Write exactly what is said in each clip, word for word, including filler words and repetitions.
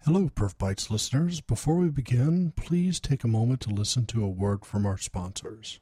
Hello, PerfBytes listeners. Before we begin, please take a moment to listen to a word from our sponsors.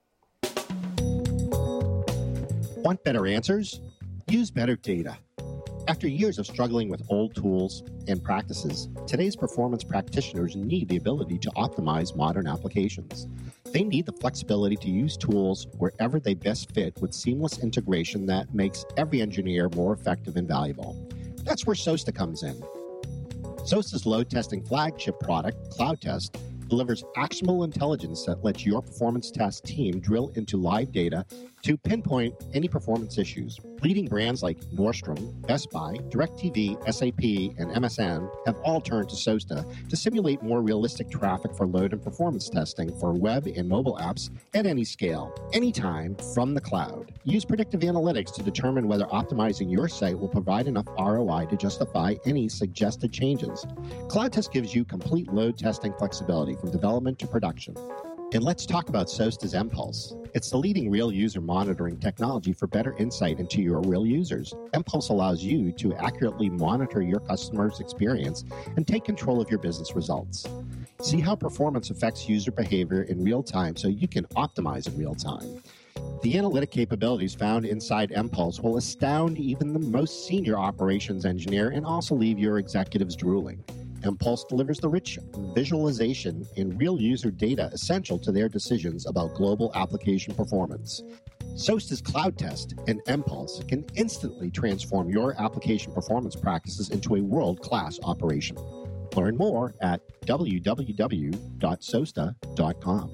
Want better answers? Use better data. After years of struggling with old tools and practices, today's performance practitioners need the ability to optimize modern applications. They need the flexibility to use tools wherever they best fit with seamless integration that makes every engineer more effective and valuable. That's where SOASTA comes in. SOASTA's load testing flagship product, CloudTest, delivers actionable intelligence that lets your performance test team drill into live data to pinpoint any performance issues. Leading brands like Nordstrom, Best Buy, DirecTV, S A P, and M S N have all turned to SOASTA to simulate more realistic traffic for load and performance testing for web and mobile apps at any scale, anytime, from the cloud. Use predictive analytics to determine whether optimizing your site will provide enough R O I to justify any suggested changes. CloudTest gives you complete load testing flexibility from development to production. And let's talk about SOASTA's mPulse. It's the leading real user monitoring technology for better insight into your real users. mPulse allows you to accurately monitor your customers' experience and take control of your business results. See how performance affects user behavior in real time so you can optimize in real time. The analytic capabilities found inside mPulse will astound even the most senior operations engineer and also leave your executives drooling. mPulse delivers the rich visualization and real user data essential to their decisions about global application performance. SOASTA's CloudTest and mPulse can instantly transform your application performance practices into a world-class operation. Learn more at w w w dot soasta dot com.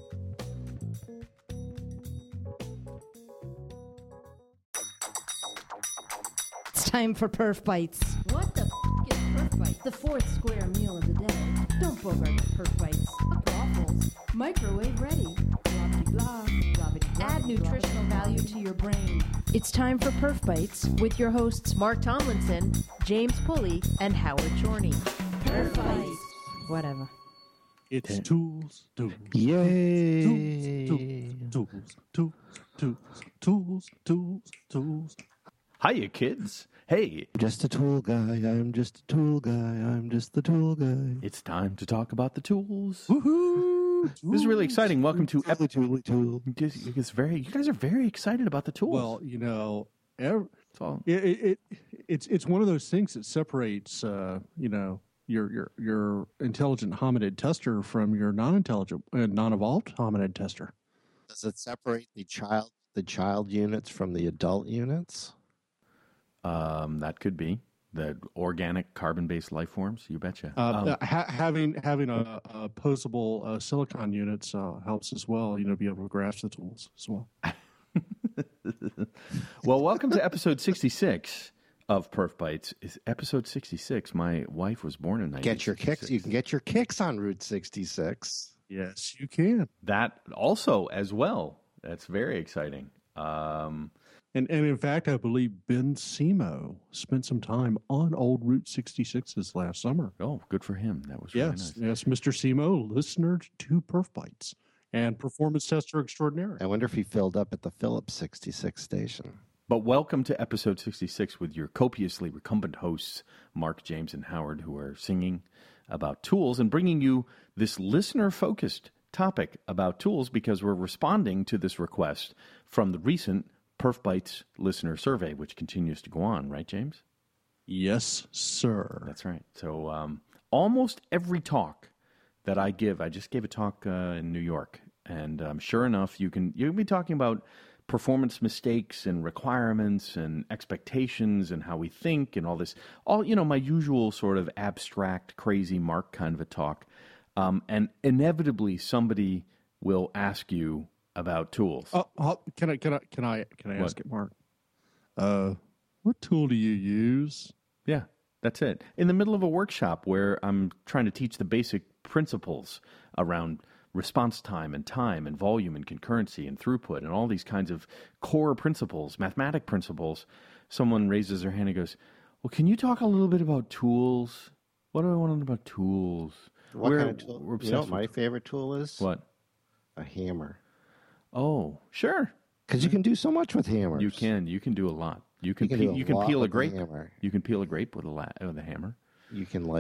It's time for Perf Bites. What the f*** is Perf Bites? The fourth square meal of the day. Don't bogart the Perf Bites. Waffles. Microwave ready. Blah-blah-blah. Blah-blah-blah. Add nutritional value to your brain. It's time for Perf Bites with your hosts Mark Tomlinson, James Pulley, and Howard Chorney. Perf Bites. Whatever. It's tools, tools, Yay! tools, tools, tools, tools, tools, tools, tools. Hiya, kids. Hey, Just a tool guy, I'm just a tool guy, I'm just the tool guy. it's time to talk about the tools. Woohoo! This is really exciting. Welcome to Tool, tool, tool. It's very. You guys are very excited about the tools. Well, you know, ev- It's all- it, it, it it's it's one of those things that separates, uh, you know, your your your intelligent hominid tester from your non-intelligent, uh, non-evolved hominid tester. Does it separate the child the child units from the adult units? um, that could be the organic carbon-based life forms. You betcha. Uh, Um, uh, ha- having having a, a posable uh, silicon units uh, helps as well. You know, be able to grasp the tools as well. well, welcome to episode sixty-six of Perf Bites. Is episode sixty-six? My wife was born in nineteen Get your kicks. You can get your kicks on Route sixty-six. Yes, you can. that also as well. That's very exciting. Um, And and in fact, I believe Ben Simo spent some time on old Route sixty-sixes last summer. oh, good for him. That was really Yes, nice. yes, Mister Simo, listener to Perf Bites and performance tester extraordinaire. I wonder if he filled up at the Phillips sixty-six station. But welcome to episode sixty-six with your copiously recumbent hosts, Mark, James, and Howard, who are singing about tools and bringing you this listener-focused topic about tools because we're responding to this request from the recent Perf Bites listener survey, which continues to go on, right, James? Yes, sir. That's right. So um, almost every talk that I give, I just gave a talk uh, in New York, and um, sure enough, you can you'll be talking about performance mistakes and requirements and expectations and how we think and all this, all you know, my usual sort of abstract, crazy Mark kind of a talk, um, and inevitably somebody will ask you about tools. Oh, oh, can I can I can I can I What? ask it, Mark? Uh, what tool do you use? Yeah, that's it. In the middle of a workshop where I'm trying to teach the basic principles around response time and time and volume and concurrency and throughput and all these kinds of core principles, mathematic principles, someone raises their hand and goes, well, can you talk a little bit about tools? What do I want to know about tools? What We're- kind of tool? we're You know obsessed what my with- favorite tool is? What? A hammer. Oh, sure. Because you can do so much with hammers. You can. You can do a lot. You can, You can pe- do a you can lot peel a with a grape. hammer. You can peel a grape with a, la- with a hammer. You can like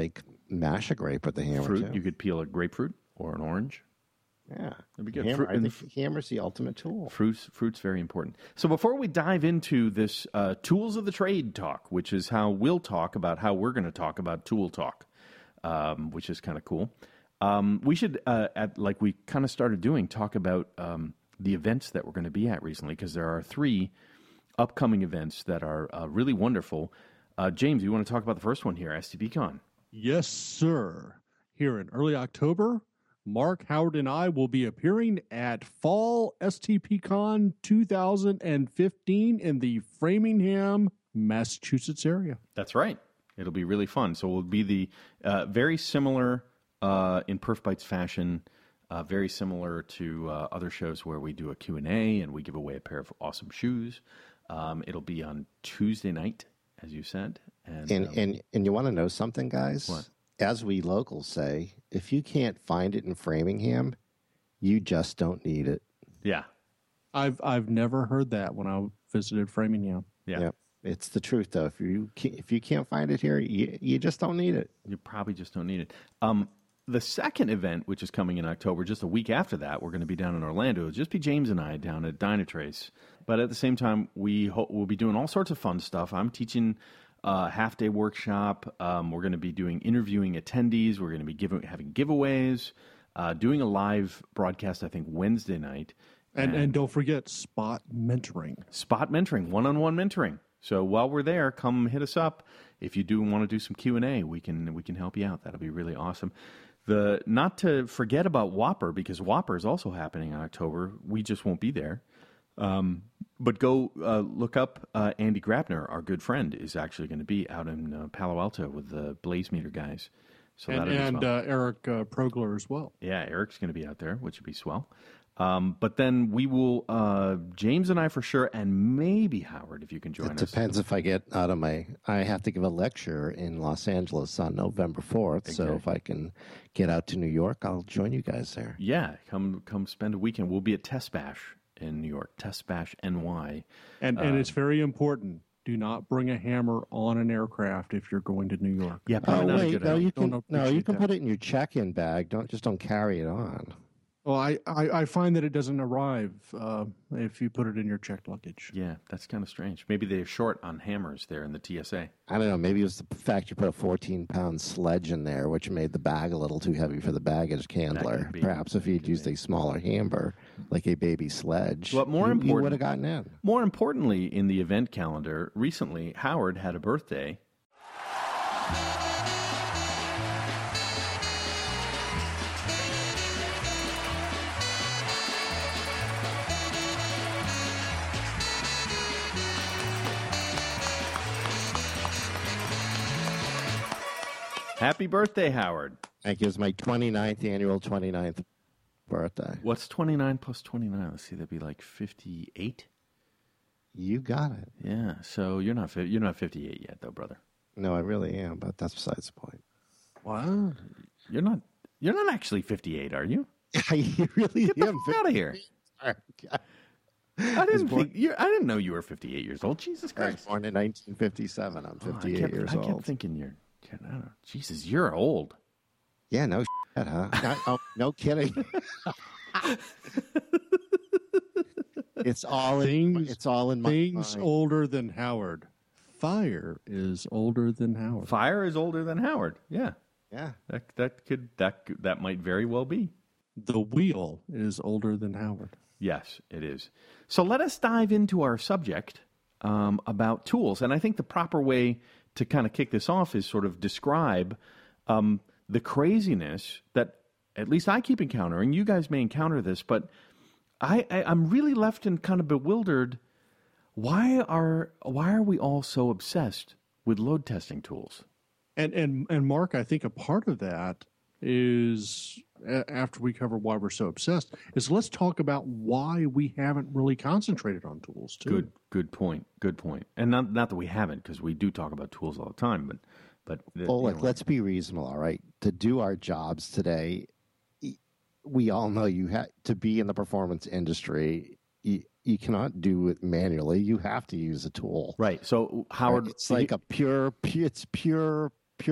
mash a grape with the hammer, Fruit. too. You could peel a grapefruit or an orange. Yeah. That'd be good. Hammer, Fruit I and think hammer's the ultimate tool. Fruit's, fruit's very important. So before we dive into this uh, tools of the trade talk, which is how we'll talk about how we're going to talk about tool talk, um, which is kind of cool, um, we should, uh, at, like we kind of started doing, talk about um, the events that we're going to be at recently, because there are three upcoming events that are uh, really wonderful. Uh, James, you want to talk about the first one here, STPCon? Yes, sir. Here in early October, Mark, Howard, and I will be appearing at Fall STPCon two thousand fifteen in the Framingham, Massachusetts area. That's right. It'll be really fun. So we'll be the uh, very similar uh, in Perf Bites fashion, uh, very similar to uh, other shows where we do a Q and A and we give away a pair of awesome shoes. Um, it'll be on Tuesday night, as you said. And And um, and, and you want to know something, guys? What? As we locals say, if you can't find it in Framingham, you just don't need it. yeah, I've I've never heard that when I visited Framingham. yeah, Yep. It's the truth, though. If you can't, if you can't find it here, you, you just don't need it. You probably just don't need it. Um, the second event, which is coming in October, just a week after that, we're going to be down in Orlando. It'll just be James and I down at Dynatrace. But at the same time, we ho- we'll be doing all sorts of fun stuff. I'm teaching a half-day workshop. Um, we're going to be doing interviewing attendees. We're going to be giving having giveaways, uh, doing a live broadcast, I think, Wednesday night. And and don't forget spot mentoring. Spot mentoring, one-on-one mentoring. So while we're there, come hit us up. If you do want to do some Q and A, we can we can help you out. That'll be really awesome. The not to forget about Whopper, because Whopper is also happening in October. We just won't be there. Um, but go uh, look up uh, Andy Grabner, our good friend, is actually going to be out in uh, Palo Alto with the Blaze Meter guys. So And, that'll be and swell. uh, Eric uh, Progler as well. Yeah, Eric's going to be out there, which would be swell. Um, but then we will, uh, James and I for sure, and maybe Howard, if you can join It us. depends if I get out of my. I have to give a lecture in Los Angeles on November fourth. So Okay. if I can get out to New York, I'll join you guys there. Yeah, come come spend a weekend. We'll be at Test Bash in New York, Test Bash N Y. And and it's very important. Do not bring a hammer on an aircraft if you're going to New York. Yeah, Oh probably not a wait, good no, idea. you can Don't no, you appreciate can that. put it in your check-in bag. Don't just don't carry it on. Well, I, I, I find that it doesn't arrive uh, if you put it in your checked luggage. Yeah, that's kind of strange. Maybe they're short on hammers there in the T S A. I don't know. Maybe it was the fact you put a fourteen-pound sledge in there, which made the bag a little too heavy for the baggage handler. could be. Perhaps if you'd used a smaller hammer, like a baby sledge, But more you, you important- would have gotten in. More importantly, in the event calendar, recently Howard had a birthday. Happy birthday, Howard. Thank you. It was my twenty-ninth annual twenty-ninth birthday. What's twenty-nine plus twenty-nine? Let's see, that'd be like fifty-eight. You got it. Yeah, so you're not fi- you're not fifty-eight yet, though, brother. No, I really am, but that's besides the point. Wow. You're not you're not actually fifty-eight, are you? I really Get the am. fuck out of here! I didn't think you I didn't know you were fifty-eight years old. Jesus I was Christ! born in nineteen fifty-seven. I'm Oh, I fifty-eight kept, years I kept old. thinking you're. I don't know. Jesus, you're old. Yeah, no shit, huh? no, oh, no kidding. It's all in. Things- It's all in my Things mind. older than Howard. Fire is older than Howard. Fire is older than Howard. Yeah, Yeah. that that could that could- that might very well be. The wheel is older than Howard. Yes, it is. So let us dive into our subject um, about tools. And I think the proper way to kind of kick this off is sort of describe um, the craziness that at least I keep encountering. You guys may encounter this, but I, I, I'm really left in kind of bewildered. Why are why are we all so obsessed with load testing tools? And and and Mark, I think a part of that is a- after we cover why we're so obsessed is let's talk about why we haven't really concentrated on tools too. Good, good point. Good point. And not not that we haven't, because we do talk about tools all the time. But but the- Well, you look, know, let's be reasonable, all right? To do our jobs today, y- we all know you have to be in the performance industry. You, you cannot do it manually. You have to use a tool. right. So Howard, It's like a pure, pu- it's pure, pure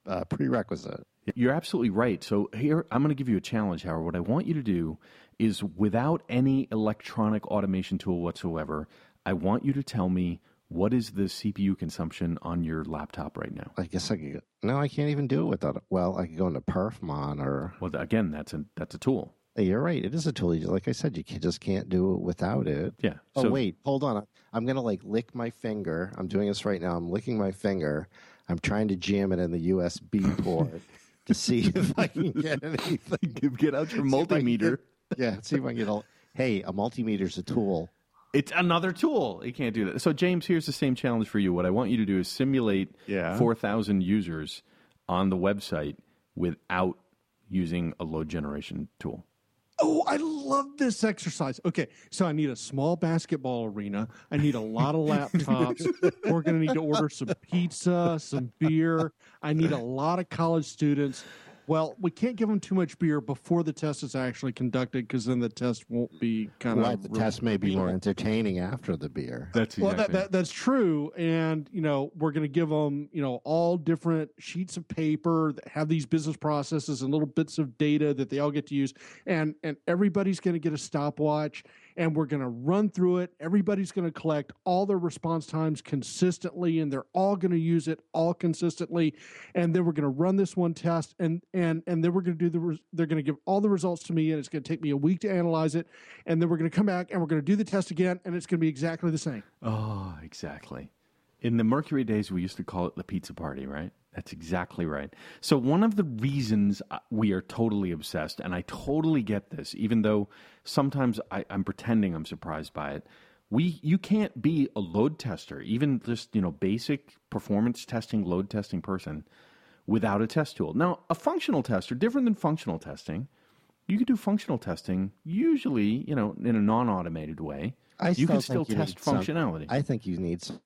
uh, prerequisite. You're absolutely right. So here, I'm going to give you a challenge, Howard. What I want you to do is, without any electronic automation tool whatsoever, I want you to tell me what is the C P U consumption on your laptop right now. I guess I could. No, I can't even do it without it. Well, I could go into Perfmon or. Well, again, that's a that's a tool. You're right. It is a tool. Like I said, you can, just can't do it without it. Yeah. Oh, so, wait. Hold on. I'm going to like lick my finger. I'm doing this right now. I'm licking my finger. I'm trying to jam it in the U S B port to see if I can get anything. Get out your multimeter. Get, yeah. See if I can get a. Hey, a multimeter's a tool. It's another tool. You can't do that. So, James, here's the same challenge for you. What I want you to do is simulate Yeah. four thousand users on the website without using a load generation tool. Oh, I love this exercise. Okay, so I need a small basketball arena. I need a lot of laptops. We're going to need to order some pizza, some beer. I need a lot of college students. Well, we can't give them too much beer before the test is actually conducted, because then the test won't be kind Well, of the test may be more entertaining after the beer. That's Well, that, that that's true, and you know we're going to give them you know all different sheets of paper that have these business processes and little bits of data that they all get to use, and and everybody's going to get a stopwatch, and we're going to run through it. Everybody's going to collect all their response times consistently, and they're all going to use it all consistently, and then we're going to run this one test, and and and then we're going to do the res- they're going to give all the results to me, and it's going to take me a week to analyze it, and then we're going to come back and we're going to do the test again, and it's going to be exactly the same. Oh, exactly. In the Mercury days, we used to call it the pizza party, right? That's exactly right. So one of the reasons we are totally obsessed, and I totally get this, even though sometimes I, I'm pretending I'm surprised by it, we you can't be a load tester, even just you know basic performance testing, load testing person, without a test tool. Now, a functional tester, different than functional testing, you can do functional testing usually, you know, in a non-automated way. I you can still still think you test need some- functionality. I think you need some.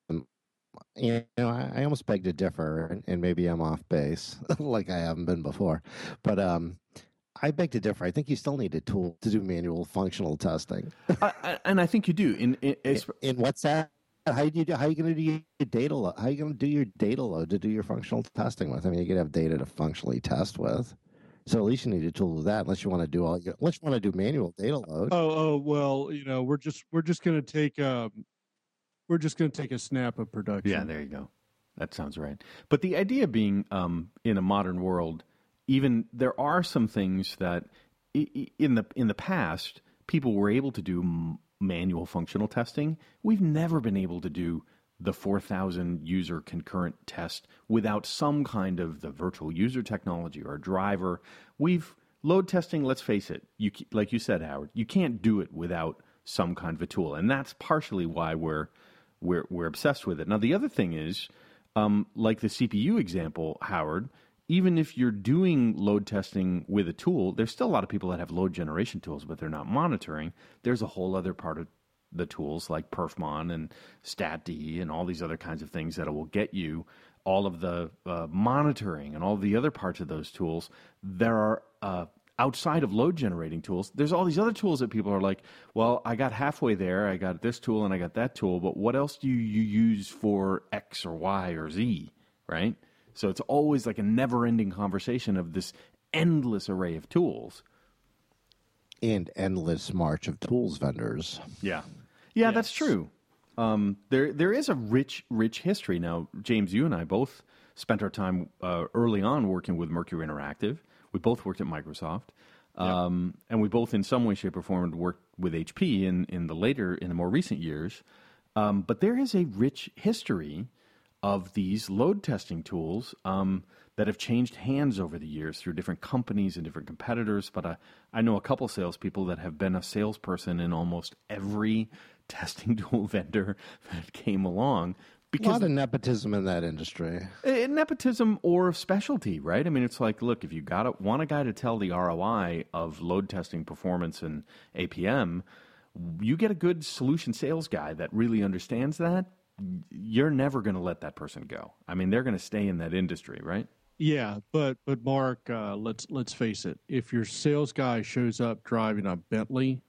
You know, I, I almost beg to differ, and, and maybe I'm off base, like I haven't been before. But um, I beg to differ. I think you still need a tool to do manual functional testing. I, I, and I think you do. In, in, In, it's, in what's that? How do you do? How are you going to do your data load? How are you going to do your data load to do your functional testing with? I mean, you could have data to functionally test with. So at least you need a tool with that, unless you want to do all. Your, unless you want to do manual data load. Oh, oh, well, you know, we're just we're just going to take um, we're just going to take a snap of production. Yeah, there you go. That sounds right. But the idea being, um, in a modern world, even there are some things that i- i- in the in the past people were able to do m- manual functional testing. We've never been able to do the four thousand user concurrent test without some kind of the virtual user technology or a driver. We've load testing. Let's face it. You c- like you said, Howard, you can't do it without some kind of a tool, and that's partially why we're we're we're obsessed with it. Now, the other thing is, um, like the C P U example, Howard, even if you're doing load testing with a tool, there's still a lot of people that have load generation tools, but they're not monitoring. There's a whole other part of the tools like Perfmon and StatD and all these other kinds of things that will get you all of the uh, monitoring and all the other parts of those tools. There are uh, outside of load generating tools, there's all these other tools that people are like, well, I got halfway there. I got this tool and I got that tool, but what else do you, you use for X or Y or Z, right? So it's always like a never-ending conversation of this endless array of tools. And endless march of tools vendors. Yeah. Yeah, Yes. that's true. Um, there, there is a rich, rich history. Now, James, you and I both spent our time uh, early on working with Mercury Interactive. We both worked at Microsoft. Um, and we both, in some way, shape, or form, worked with H P in, in the later, in the more recent years. Um, but there is a rich history of these load testing tools um, that have changed hands over the years through different companies and different competitors. But uh, I know a couple salespeople that have been a salesperson in almost every testing tool vendor that came along. A Because lot of nepotism in that industry. Uh, nepotism or specialty, right? I mean, it's like, look, if you got to, want a guy to tell the R O I of load testing performance and A P M, you get a good solution sales guy that really understands that, you're never going to let that person go. I mean, they're going to stay in that industry, right? Yeah, but but Mark, uh, let's let's face it. If your sales guy shows up driving a Bentley,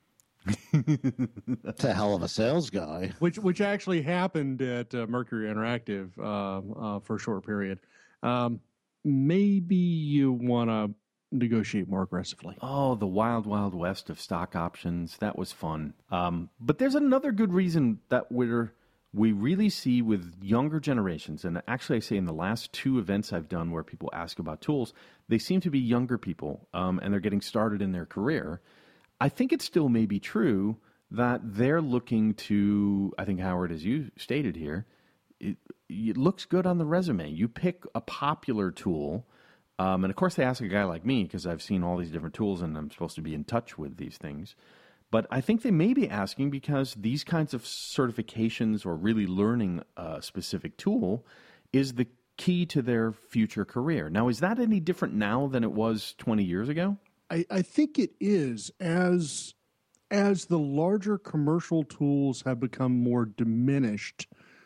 That's a hell of a sales guy. which which actually happened at uh, Mercury Interactive um, uh, for a short period, um, maybe you want to negotiate more aggressively. Oh, the wild, wild west of stock options. That was fun. Um, but there's another good reason that we're, we really see with younger generations, and actually I say in the last two events I've done where people ask about tools, they seem to be younger people, um, and they're getting started in their career. I think it still may be true that they're looking to, I think, Howard, as you stated here, it, it looks good on the resume. You pick a popular tool, um, and of course they ask a guy like me because I've seen all these different tools and I'm supposed to be in touch with these things. But I think they may be asking because these kinds of certifications or really learning a specific tool is the key to their future career. Now, is that any different now than it was twenty years ago? I, I think it is. As as the larger commercial tools have become more diminished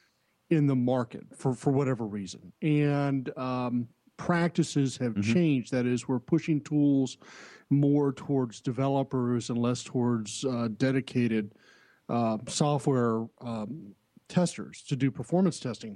in the market for, for whatever reason, and um, practices have mm-hmm. changed. That is, we're pushing tools more towards developers and less towards uh, dedicated uh, software um, testers to do performance testing,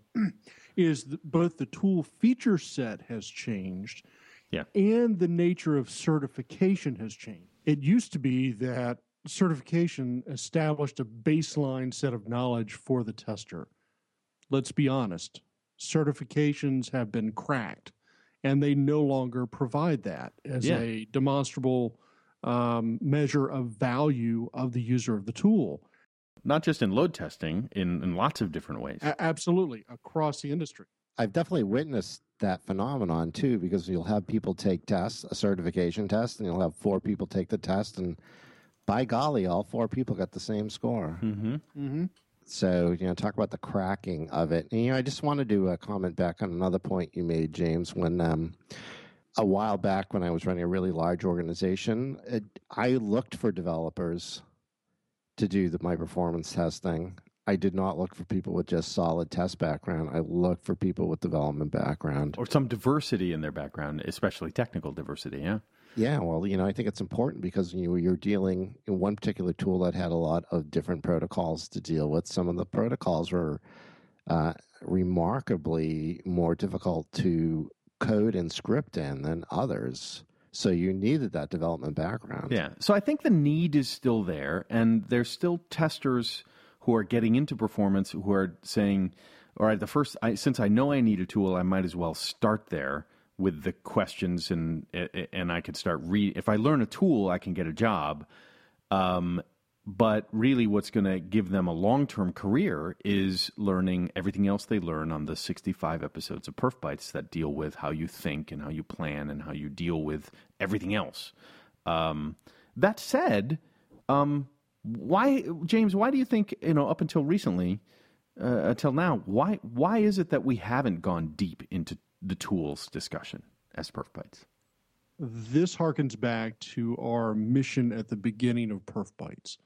is the, both the tool feature set has changed, yeah, and the nature of certification has changed. It used to be that certification established a baseline set of knowledge for the tester. Let's be honest, certifications have been cracked, and they no longer provide that as yeah. a demonstrable um, measure of value of the user of the tool. Not just in load testing, in, in lots of different ways. A- absolutely, across the industry. I've definitely witnessed that phenomenon, too, because you'll have people take tests, a certification test, and you'll have four people take the test, and by golly, all four people got the same score. Mm-hmm. Mm-hmm. So, you know, talk about the cracking of it. And, you know, I just wanted to uh, comment back on another point you made, James, when um, a while back when I was running a really large organization, it, I looked for developers to do the, my performance testing. I did not look for people with just solid test background. I looked for people with development background. Or some diversity in their background, especially technical diversity, yeah? Yeah, well, you know, I think it's important because you know, you're dealing in one particular tool that had a lot of different protocols to deal with. Some of the protocols were uh, remarkably more difficult to code and script in than others. So you needed that development background. Yeah. So I think the need is still there, and there's still testers who are getting into performance who are saying, all right, the first, I, since I know I need a tool, I might as well start there with the questions, and and I could start read. If I learn a tool, I can get a job. Um, but really, what's going to give them a long-term career is learning everything else they learn on the sixty-five episodes of Perf Bytes that deal with how you think and how you plan and how you deal with everything else. Um, that said, um, why, James? Why do you think, you know, up until recently, uh, until now, why why is it that we haven't gone deep into the tools discussion as Perf Bytes? This harkens back to our mission at the beginning of Perf Bytes.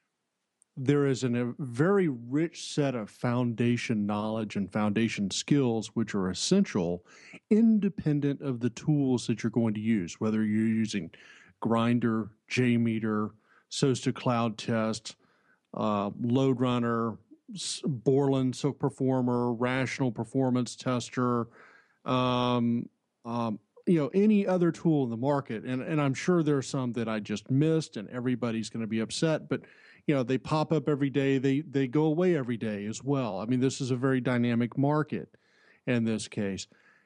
There is an, a very rich set of foundation knowledge and foundation skills which are essential, independent of the tools that you're going to use, whether you're using Grindr, JMeter, SOASTA Cloud Test, uh, LoadRunner, Borland Silk Performer, Rational Performance Tester, um, um, you know, any other tool in the market. And, and I'm sure there are some that I just missed and everybody's going to be upset, but, you know, they pop up every day. They, they go away every day as well. I mean, this is a very dynamic market in this case.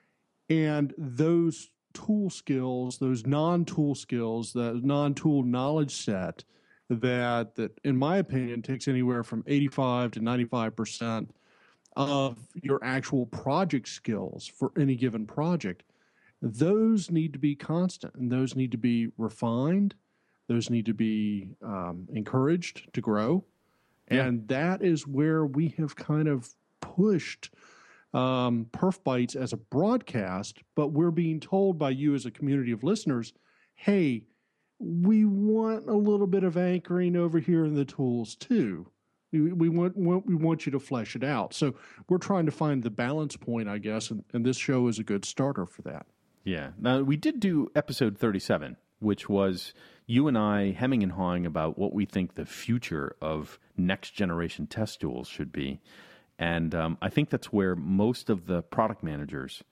And those tool skills, those non-tool skills, the non-tool knowledge set that, that in my opinion, takes anywhere from eighty-five to ninety-five percent of your actual project skills for any given project, those need to be constant and those need to be refined. Those need to be um, encouraged to grow. Yeah. And that is where we have kind of pushed um, Perf Bytes as a broadcast, but we're being told by you as a community of listeners, hey, we want a little bit of anchoring over here in the tools too. We, we want, want we want you to flesh it out. So we're trying to find the balance point, I guess, and, and this show is a good starter for that. Yeah. Now, we did do episode thirty-seven, which was you and I hemming and hawing about what we think the future of next-generation test tools should be. And um, I think that's where most of the product managers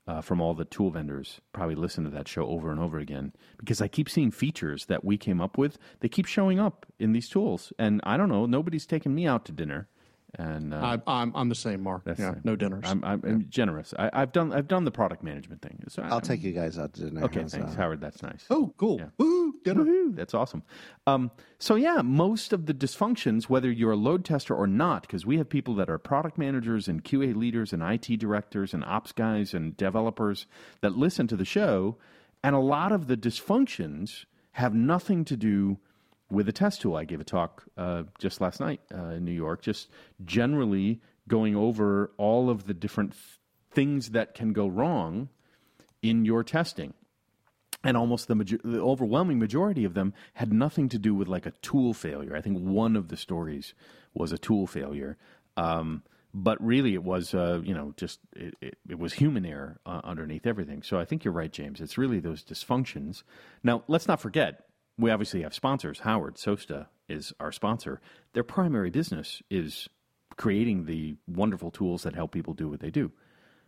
uh, from all the tool vendors probably listen to that show over and over again, because I keep seeing features that we came up with. They keep showing up in these tools. And I don't know, nobody's taken me out to dinner. And uh, I, I'm I'm the same, Mark. That's Yeah, the- no dinners. I'm, I'm, I'm generous. I, I've done I've done the product management thing. So I, I'll take you guys out to dinner. Okay, How's thanks, that? Howard. That's nice. oh, cool. Yeah. Woo, dinner. Woohoo, that's awesome. Um, so yeah, most of the dysfunctions, whether you're a load tester or not, because we have people that are product managers and Q A leaders and I T directors and ops guys and developers that listen to the show, and a lot of the dysfunctions have nothing to do with a test tool. I gave a talk uh, just last night uh, in New York, just generally going over all of the different th- things that can go wrong in your testing. And almost the, major- the overwhelming majority of them had nothing to do with like a tool failure. I think one of the stories was a tool failure. Um, but really it was, uh, you know, just it, it, it was human error uh, underneath everything. So I think you're right, James. It's really those dysfunctions. Now, let's not forget, we obviously have sponsors. Howard, Sosta is our sponsor. Their primary business is creating the wonderful tools that help people do what they do.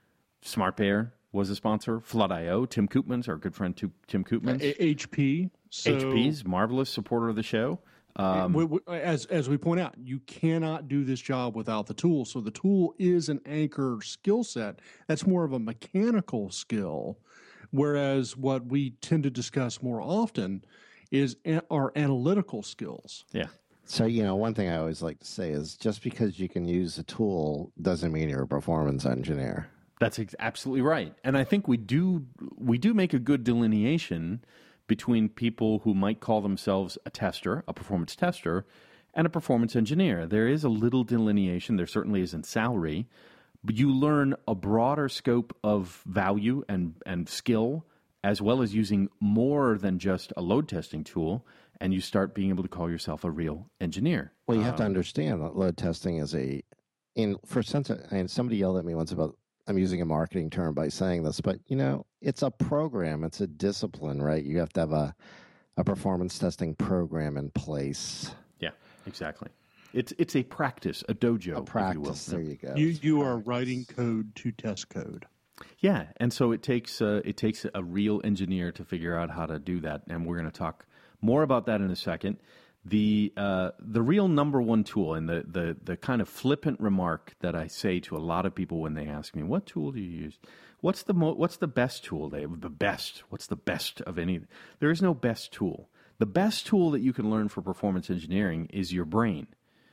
SmartBear was a sponsor. Flood dot I O, Tim Koopmans, our good friend Tim Koopmans. A- H P. So, H P's, marvelous supporter of the show. Um, we, we, as as we point out, you cannot do this job without the tool. So the tool is an anchor skill set. That's more of a mechanical skill, whereas what we tend to discuss more often is a- our analytical skills. yeah. So, you know, one thing I always like to say is just because you can use a tool doesn't mean you're a performance engineer. That's ex- absolutely right. And I think we do we do make a good delineation between people who might call themselves a tester, a performance tester, and a performance engineer. There is a little delineation. There certainly is in salary, but you learn a broader scope of value and, and skill, as well as using more than just a load testing tool, and you start being able to call yourself a real engineer. Well, you have to Um, understand that load testing is a, in for sense, and somebody yelled at me once about, I'm using a marketing term by saying this, but you know, it's a program, it's a discipline, right? You have to have a, a performance testing program in place. Yeah, exactly. It's it's a practice, a dojo, A practice, if you will. there you go. You It's you are practice. writing code to test code. Yeah, and so it takes uh, it takes a real engineer to figure out how to do that, and we're going to talk more about that in a second. The uh, the real number one tool, and the, the the kind of flippant remark that I say to a lot of people when they ask me, "What tool do you use? What's the mo- what's the best tool?" They the best. What's the best of any? There is no best tool. The best tool that you can learn for performance engineering is your brain,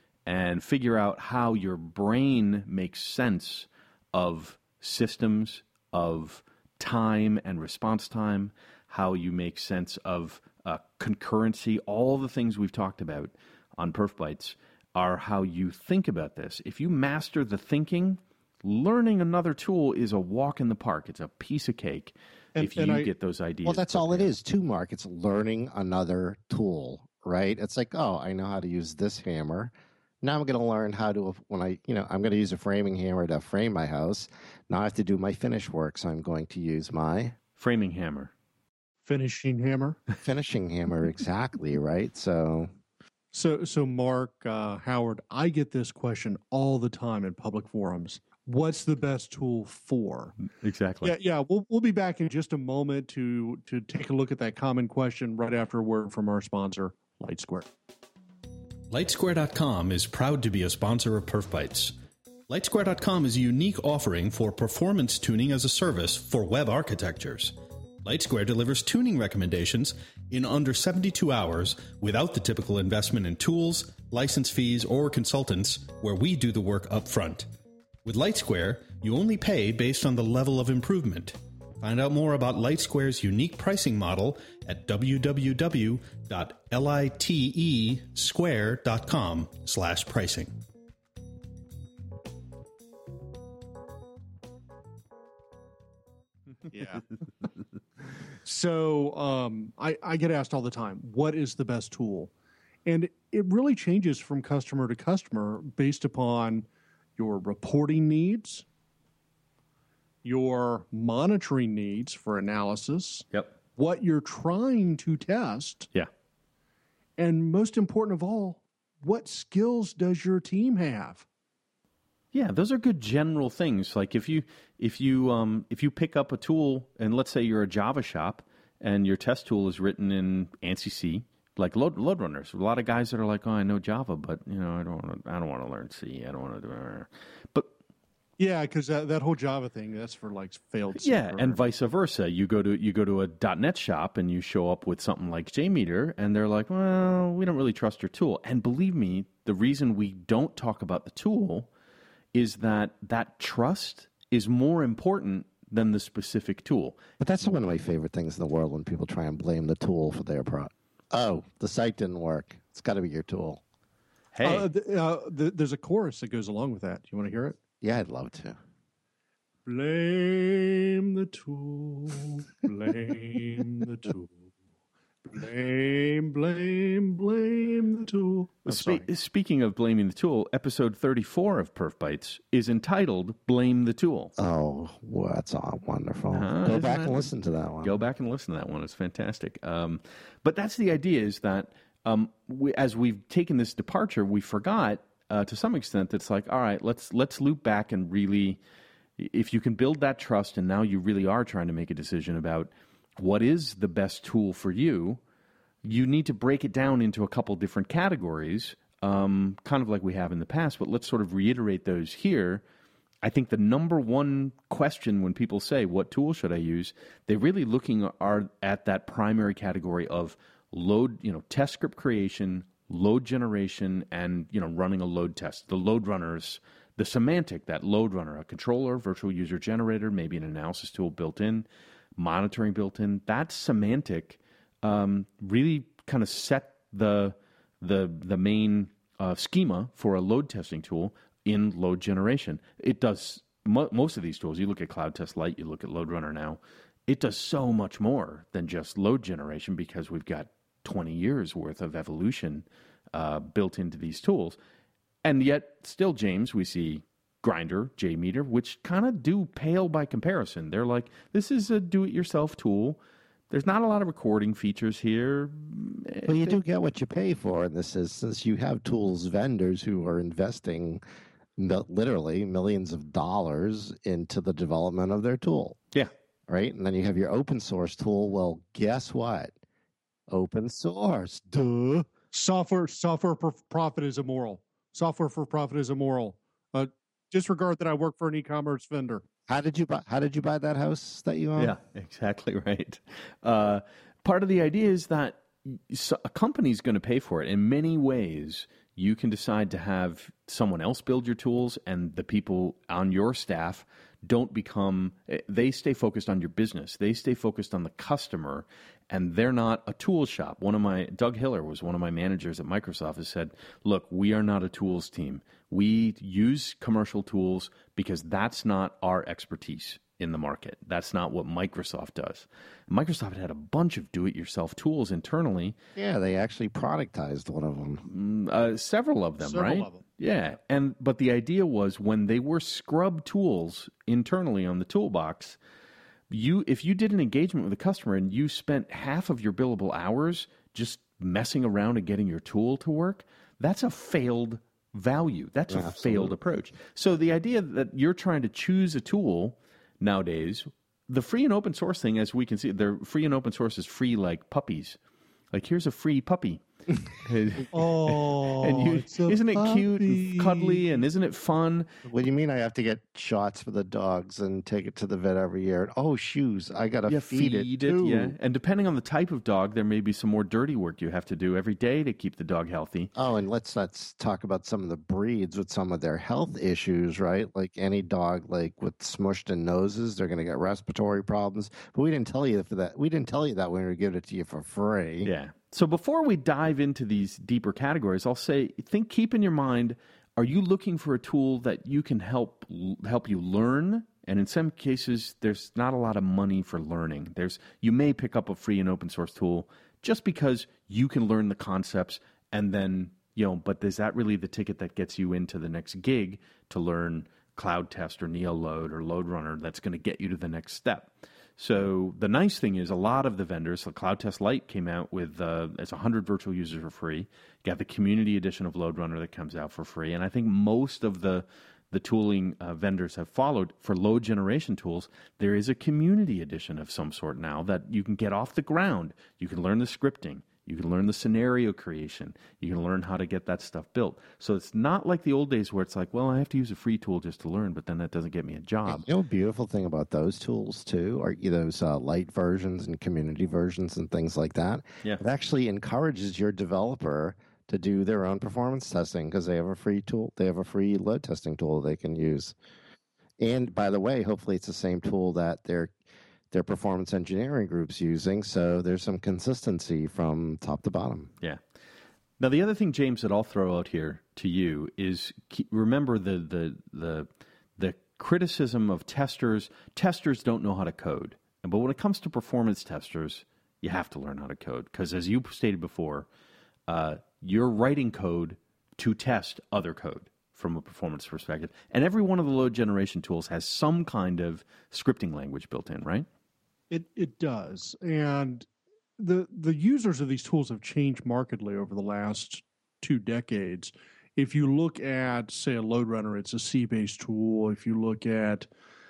and figure out how your brain makes sense of systems, of time and response time, how you make sense of uh, concurrency. All the things we've talked about on Perf Bytes are how you think about this. If you master the thinking, learning another tool is a walk in the park. It's a piece of cake And- if you and I- get those ideas. Well, that's all it prepared. is too, Mark. It's learning another tool, right? It's like, oh, I know how to use this hammer. Now I'm going to learn how to, when I, you know, I'm going to use a framing hammer to frame my house. Now I have to do my finish work. So I'm going to use my Framing hammer. Finishing hammer. finishing hammer. Exactly. Right. So So, so Mark, uh, Howard, I get this question all the time in public forums. What's the best tool for? Exactly. Yeah, yeah. We'll we'll be back in just a moment to to take a look at that common question right after a word from our sponsor, LightSquare. Lightsquare dot com is proud to be a sponsor of Perf Bytes. Lightsquare dot com is a unique offering for performance tuning as a service for web architectures. Lightsquare delivers tuning recommendations in under seventy-two hours without the typical investment in tools, license fees, or consultants, where we do the work up front. With Lightsquare, you only pay based on the level of improvement. Find out more about Lightsquare's unique pricing model at w w w dot litesquare dot com slash pricing. Yeah. So um, I, I get asked all the time, what is the best tool? And it really changes from customer to customer based upon your reporting needs, your monitoring needs for analysis, Yep. what you're trying to test, Yeah. and most important of all, what skills does your team have? Yeah, those are good general things. Like if you if you um, if you pick up a tool, and let's say you're a Java shop, and your test tool is written in ANSI C, like load load runners. A lot of guys that are like, "Oh, I know Java, but you know, I don't want to. I don't want to learn C. I don't want to do." it. But Yeah, because that, that whole Java thing, that's for like failed. yeah, server. and vice versa. You go to you go to a .NET shop and you show up with something like JMeter, and they're like, "Well, we don't really trust your tool." And believe me, the reason we don't talk about the tool is that that trust is more important than the specific tool. But that's one of my favorite things in the world when people try and blame the tool for their pro. Oh, the site didn't work. It's got to be your tool. Hey, Uh, th- uh, th- there's a chorus that goes along with that. Do you want to hear it? Yeah, I'd love to. Blame the tool, blame the tool, blame, blame, blame the tool. I'm Spe- sorry. speaking of blaming the tool, episode thirty-four of Perf Bites is entitled "Blame the Tool." Oh, well, that's all wonderful. Uh-huh, Go isn't back that- and listen to that one. Go back and listen to that one. It's fantastic. Um, but that's the idea: is that um, we, as we've taken this departure, we forgot uh, to some extent. That's like, all right, let's let's loop back and really, if you can build that trust, and now you really are trying to make a decision about what is the best tool for you, you need to break it down into a couple different categories, um, kind of like we have in the past. But let's sort of reiterate those here. I think the number one question when people say, what tool should I use? They're really looking are at that primary category of load, you know, test script creation, load generation, and, you know, running a load test. The load runners, the semantic, that load runner, a controller, virtual user generator, maybe an analysis tool built in, monitoring built in. That semantic um, really kind of set the the the main uh, schema for a load testing tool in load generation. It does mo- most of these tools. You look at Cloud Test Lite, you look at Load Runner now. It does so much more than just load generation because we've got twenty years worth of evolution uh, built into these tools. And yet, still, James, we see Grindr, JMeter, which kind of do pale by comparison. They're like, this is a do-it-yourself tool. There's not a lot of recording features here. Well, you do get what you pay for in this instance. You have tools vendors who are investing mil- literally millions of dollars into the development of their tool, Yeah. right? And then you have your open source tool. Well, guess what? Open source. Duh. Software, software for profit is immoral. Software for profit is immoral. Uh, disregard that I work for an e-commerce vendor. How did you buy? How did you buy that house that you own? Yeah, exactly right. Uh, part of the idea is that so- a company's going to pay for it. In many ways, you can decide to have someone else build your tools, and the people on your staff don't become, they stay focused on your business. They stay focused on the customer, and they're not a tool shop. One of my, Doug Hiller was one of my managers at Microsoft, has said, look, we are not a tools team. We use commercial tools because that's not our expertise in the market. That's not what Microsoft does. Microsoft had a bunch of do-it-yourself tools internally. Yeah, they actually productized one of them. Uh, several of them, Several right? of them. Yeah, and but the idea was when they were scrub tools internally on the toolbox, you if you did an engagement with a customer and you spent half of your billable hours just messing around and getting your tool to work, that's a failed value. That's a Absolutely. failed approach. So the idea that you're trying to choose a tool nowadays, the free and open source thing, as we can see, they're free and open source is free like puppies. Like, here's a free puppy. Oh, and you, it's a isn't it cute puppy. and cuddly, and isn't it fun? What do you mean I have to get shots for the dogs and take it to the vet every year? Oh, shoes. I got to Yeah, feed, it, too. yeah. And depending on the type of dog, there may be some more dirty work you have to do every day to keep the dog healthy. Oh, and let's let's talk about some of the breeds with some of their health issues, right? Like any dog, like with smushed in noses, they're going to get respiratory problems. But we didn't tell you for that. We didn't tell you that when we were giving it to you for free. Yeah. So before we dive into these deeper categories, I'll say, think, keep in your mind, are you looking for a tool that you can help help you learn? And in some cases, there's not a lot of money for learning. There's you may pick up a free and open source tool just because you can learn the concepts, and then, you know, but is that really the ticket that gets you into the next gig to learn Cloud Test or NeoLoad or Load Runner that's going to get you to the next step? So the nice thing is a lot of the vendors, like Cloud Test Lite came out with, uh, it's one hundred virtual users for free. You got the community edition of Load Runner that comes out for free. And I think most of the the tooling uh, vendors have followed for load generation tools, there is a community edition of some sort now that you can get off the ground. You can learn the scripting. You can learn the scenario creation. You can learn how to get that stuff built. So it's not like the old days where it's like, well, I have to use a free tool just to learn, but then that doesn't get me a job. You know, a beautiful thing about those tools too are those uh, light versions and community versions and things like that. Yeah. It actually encourages your developer to do their own performance testing because they have a free tool. They have a free load testing tool they can use. And by the way, hopefully it's the same tool that their their performance engineering group's using. So there's some consistency from top to bottom. Yeah. Now, the other thing, James, that I'll throw out here to you is keep, remember the, the the the criticism of testers. Testers don't know how to code. But when it comes to performance testers, you have to learn how to code. Because as you stated before, uh, you're writing code to test other code from a performance perspective. And every one of the load generation tools has some kind of scripting language built in, right? It it does. And the the users of these tools have changed markedly over the last two decades. If you look at, say, a load runner, it's a C-based tool. If you look at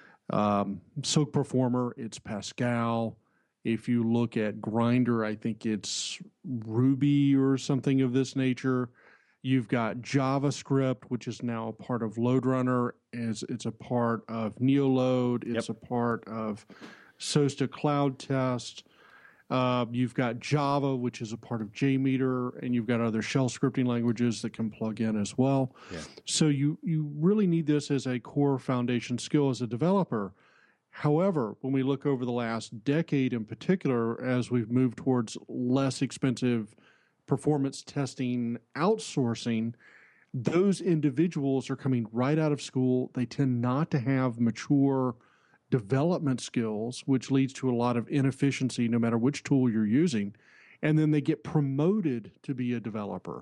um, Soak Performer, it's Pascal. If you look at Grinder, I think it's Ruby or something of this nature. You've got JavaScript, which is now a part of LoadRunner. It's, it's a part of Neoload. It's Yep. a part of SOASTA Cloud Test. Uh, you've got Java, which is a part of JMeter, and you've got other shell scripting languages that can plug in as well. Yeah. So you, you really need this as a core foundation skill as a developer. However, when we look over the last decade in particular, as we've moved towards less expensive performance testing outsourcing, those individuals are coming right out of school. They tend not to have mature development skills, which leads to a lot of inefficiency no matter which tool you're using. And then they get promoted to be a developer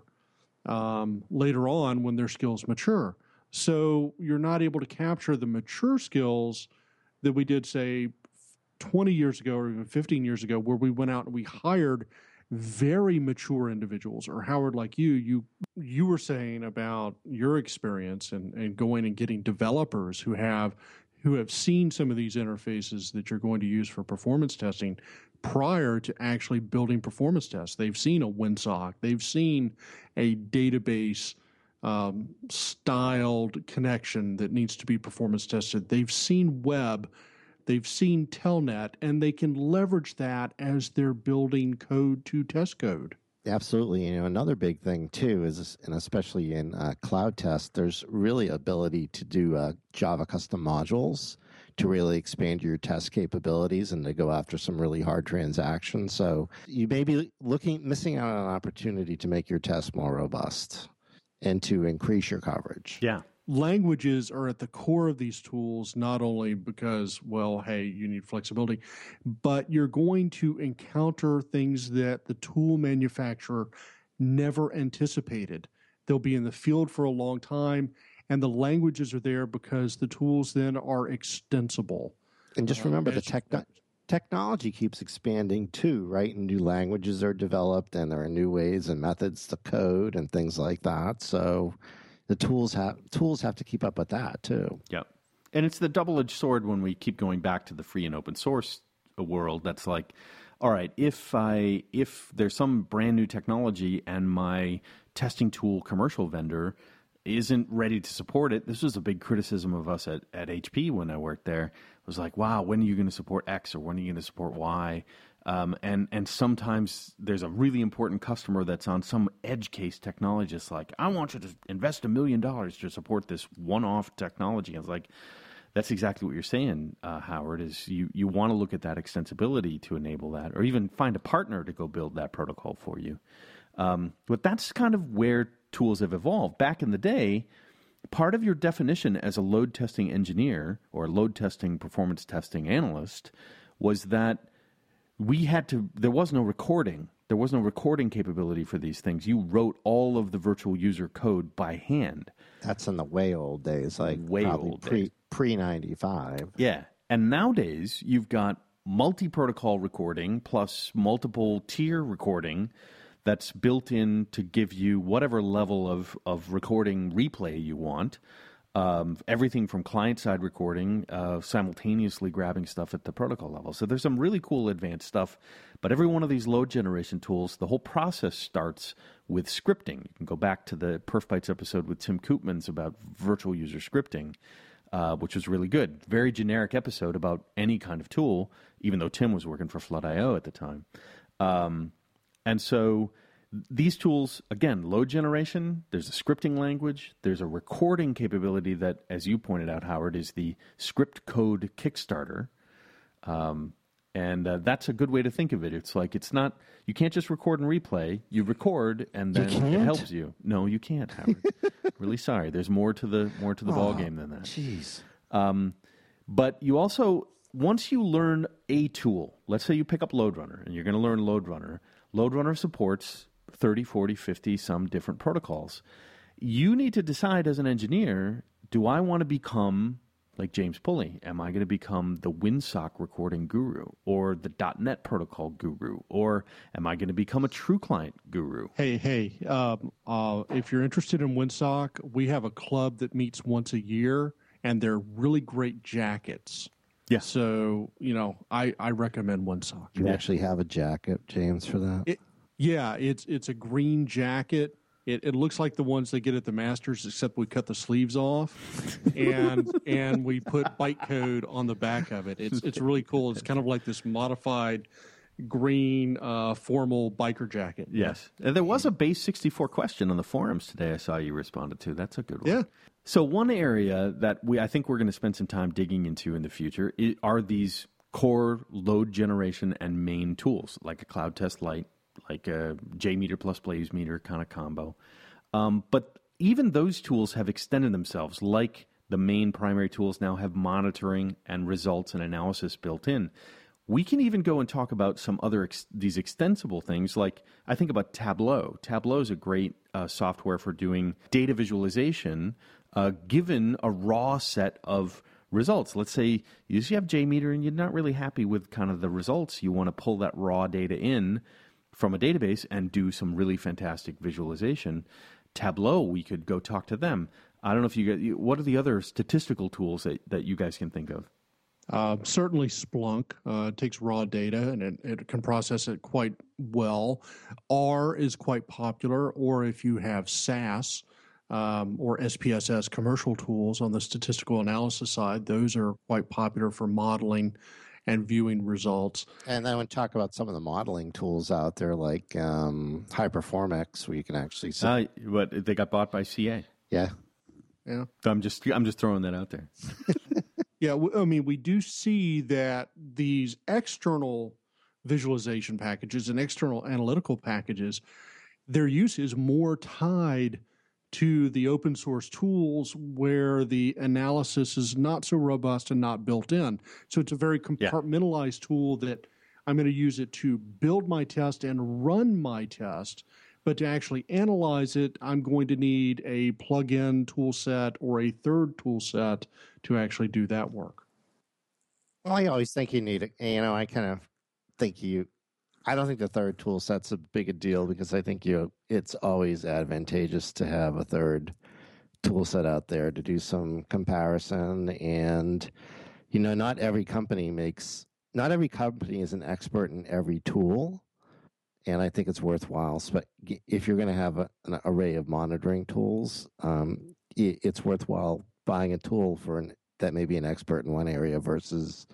um, later on when their skills mature. So you're not able to capture the mature skills that we did, say, twenty years ago or even fifteen years ago, where we went out and we hired very mature individuals. Or Howard, like you, you you were saying about your experience and, and going and getting developers who have who have seen some of these interfaces that you're going to use for performance testing prior to actually building performance tests. They've seen a WinSock. They've seen a database um, styled connection that needs to be performance tested. They've seen web. They've seen Telnet, and they can leverage that as they're building code to test code. Absolutely. You know, another big thing too is, and especially in uh, cloud test, there's really ability to do uh, Java custom modules to really expand your test capabilities and to go after some really hard transactions. So you may be looking, missing out on an opportunity to make your test more robust and to increase your coverage. Yeah. Languages are at the core of these tools, not only because, well, hey, you need flexibility, but you're going to encounter things that the tool manufacturer never anticipated. They'll be in the field for a long time, and the languages are there because the tools then are extensible. And just remember, Uh, the as- techno- technology keeps expanding too, right? And new languages are developed, and there are new ways and methods to code and things like that. So the tools have tools have to keep up with that too. Yeah. And it's the double-edged sword when we keep going back to the free and open source world. That's like, all right, if I if there's some brand new technology and my testing tool commercial vendor isn't ready to support it, this was a big criticism of us at, at H P when I worked there. It was like, wow, when are you going to support X or when are you going to support Y? Um, and, and sometimes there's a really important customer that's on some edge case technology. It's like, I want you to invest a million dollars to support this one-off technology. And it's like, that's exactly what you're saying, uh, Howard, is you, you want to look at that extensibility to enable that, or even find a partner to go build that protocol for you. Um, but that's kind of where tools have evolved. Back in the day, part of your definition as a load testing engineer or load testing performance testing analyst was that we had to, there was no recording. There was no recording capability for these things. You wrote all of the virtual user code by hand. That's in the way old days, like Way probably old pre days. pre ninety-five. Yeah. And nowadays, you've got multi-protocol recording plus multiple tier recording that's built in to give you whatever level of, of recording replay you want. Um, everything from client-side recording, uh, simultaneously grabbing stuff at the protocol level. So there's some really cool advanced stuff. But every one of these load generation tools, the whole process starts with scripting. You can go back to the PerfBytes episode with Tim Koopmans about virtual user scripting, uh, which was really good. Very generic episode about any kind of tool, even though Tim was working for Flood dot I O at the time. Um, and so... These tools, again, load generation, there's a scripting language, there's a recording capability that, as you pointed out, Howard, is the script code Kickstarter. Um, and uh, that's a good way to think of it. It's like, it's not, you can't just record and replay. You record and then it helps you. No, you can't, Howard. Really sorry. There's more to the more to the oh, ballgame than that. Jeez. Um, but you also, once you learn a tool, let's say you pick up LoadRunner and you're going to learn LoadRunner. LoadRunner supports thirty, forty, fifty, some different protocols. You need to decide as an engineer, do I want to become like James Pulley? Am I going to become the Winsock recording guru or the .NET protocol guru? Or am I going to become a true client guru? Hey, hey, um, uh, if you're interested in Winsock, we have a club that meets once a year, and they're really great jackets. Yeah. So, you know, I, I recommend Winsock. You actually have a jacket, James, for that? It, Yeah, it's it's a green jacket. It it looks like the ones they get at the Masters, except we cut the sleeves off, and and we put bytecode on the back of it. It's it's really cool. It's kind of like this modified green uh, formal biker jacket. Yes, and there was a base sixty-four question on the forums today. I saw you responded to. That's a good one. Yeah. So one area that we I think we're going to spend some time digging into in the future are these core load generation and main tools like a Cloud Test Lite, like a JMeter plus BlazeMeter kind of combo. Um, but even those tools have extended themselves, like the main primary tools now have monitoring and results and analysis built in. We can even go and talk about some other ex- these extensible things, like I think about Tableau. Tableau is a great uh, software for doing data visualization uh, given a raw set of results. Let's say you just have JMeter and you're not really happy with kind of the results. You want to pull that raw data in from a database and do some really fantastic visualization. Tableau, we could go talk to them. I don't know if you get, what are the other statistical tools that, that you guys can think of? Uh, certainly Splunk uh, takes raw data and it, it can process it quite well. R is quite popular, or if you have SAS um, or S P S S commercial tools on the statistical analysis side, those are quite popular for modeling and viewing results. And then we talk about some of the modeling tools out there, like um, HiPerformX, where you can actually see. Uh, but they got bought by C A. Yeah, yeah. So I'm just I'm just throwing that out there. Yeah, I mean, we do see that these external visualization packages and external analytical packages, their use is more tied to the open source tools where the analysis is not so robust and not built in. So it's a very compartmentalized yeah. tool that I'm going to use it to build my test and run my test. But to actually analyze it, I'm going to need a plug-in tool set or a third tool set to actually do that work. Well, I always think you need it. You know, I kind of think you, I don't think the third tool set's a big a deal because I think you, it's always advantageous to have a third tool set out there to do some comparison. And, you know, not every company makes, not every company is an expert in every tool. And I think it's worthwhile. But if you're going to have a, an array of monitoring tools, um, it, it's worthwhile buying a tool for an, that may be an expert in one area versus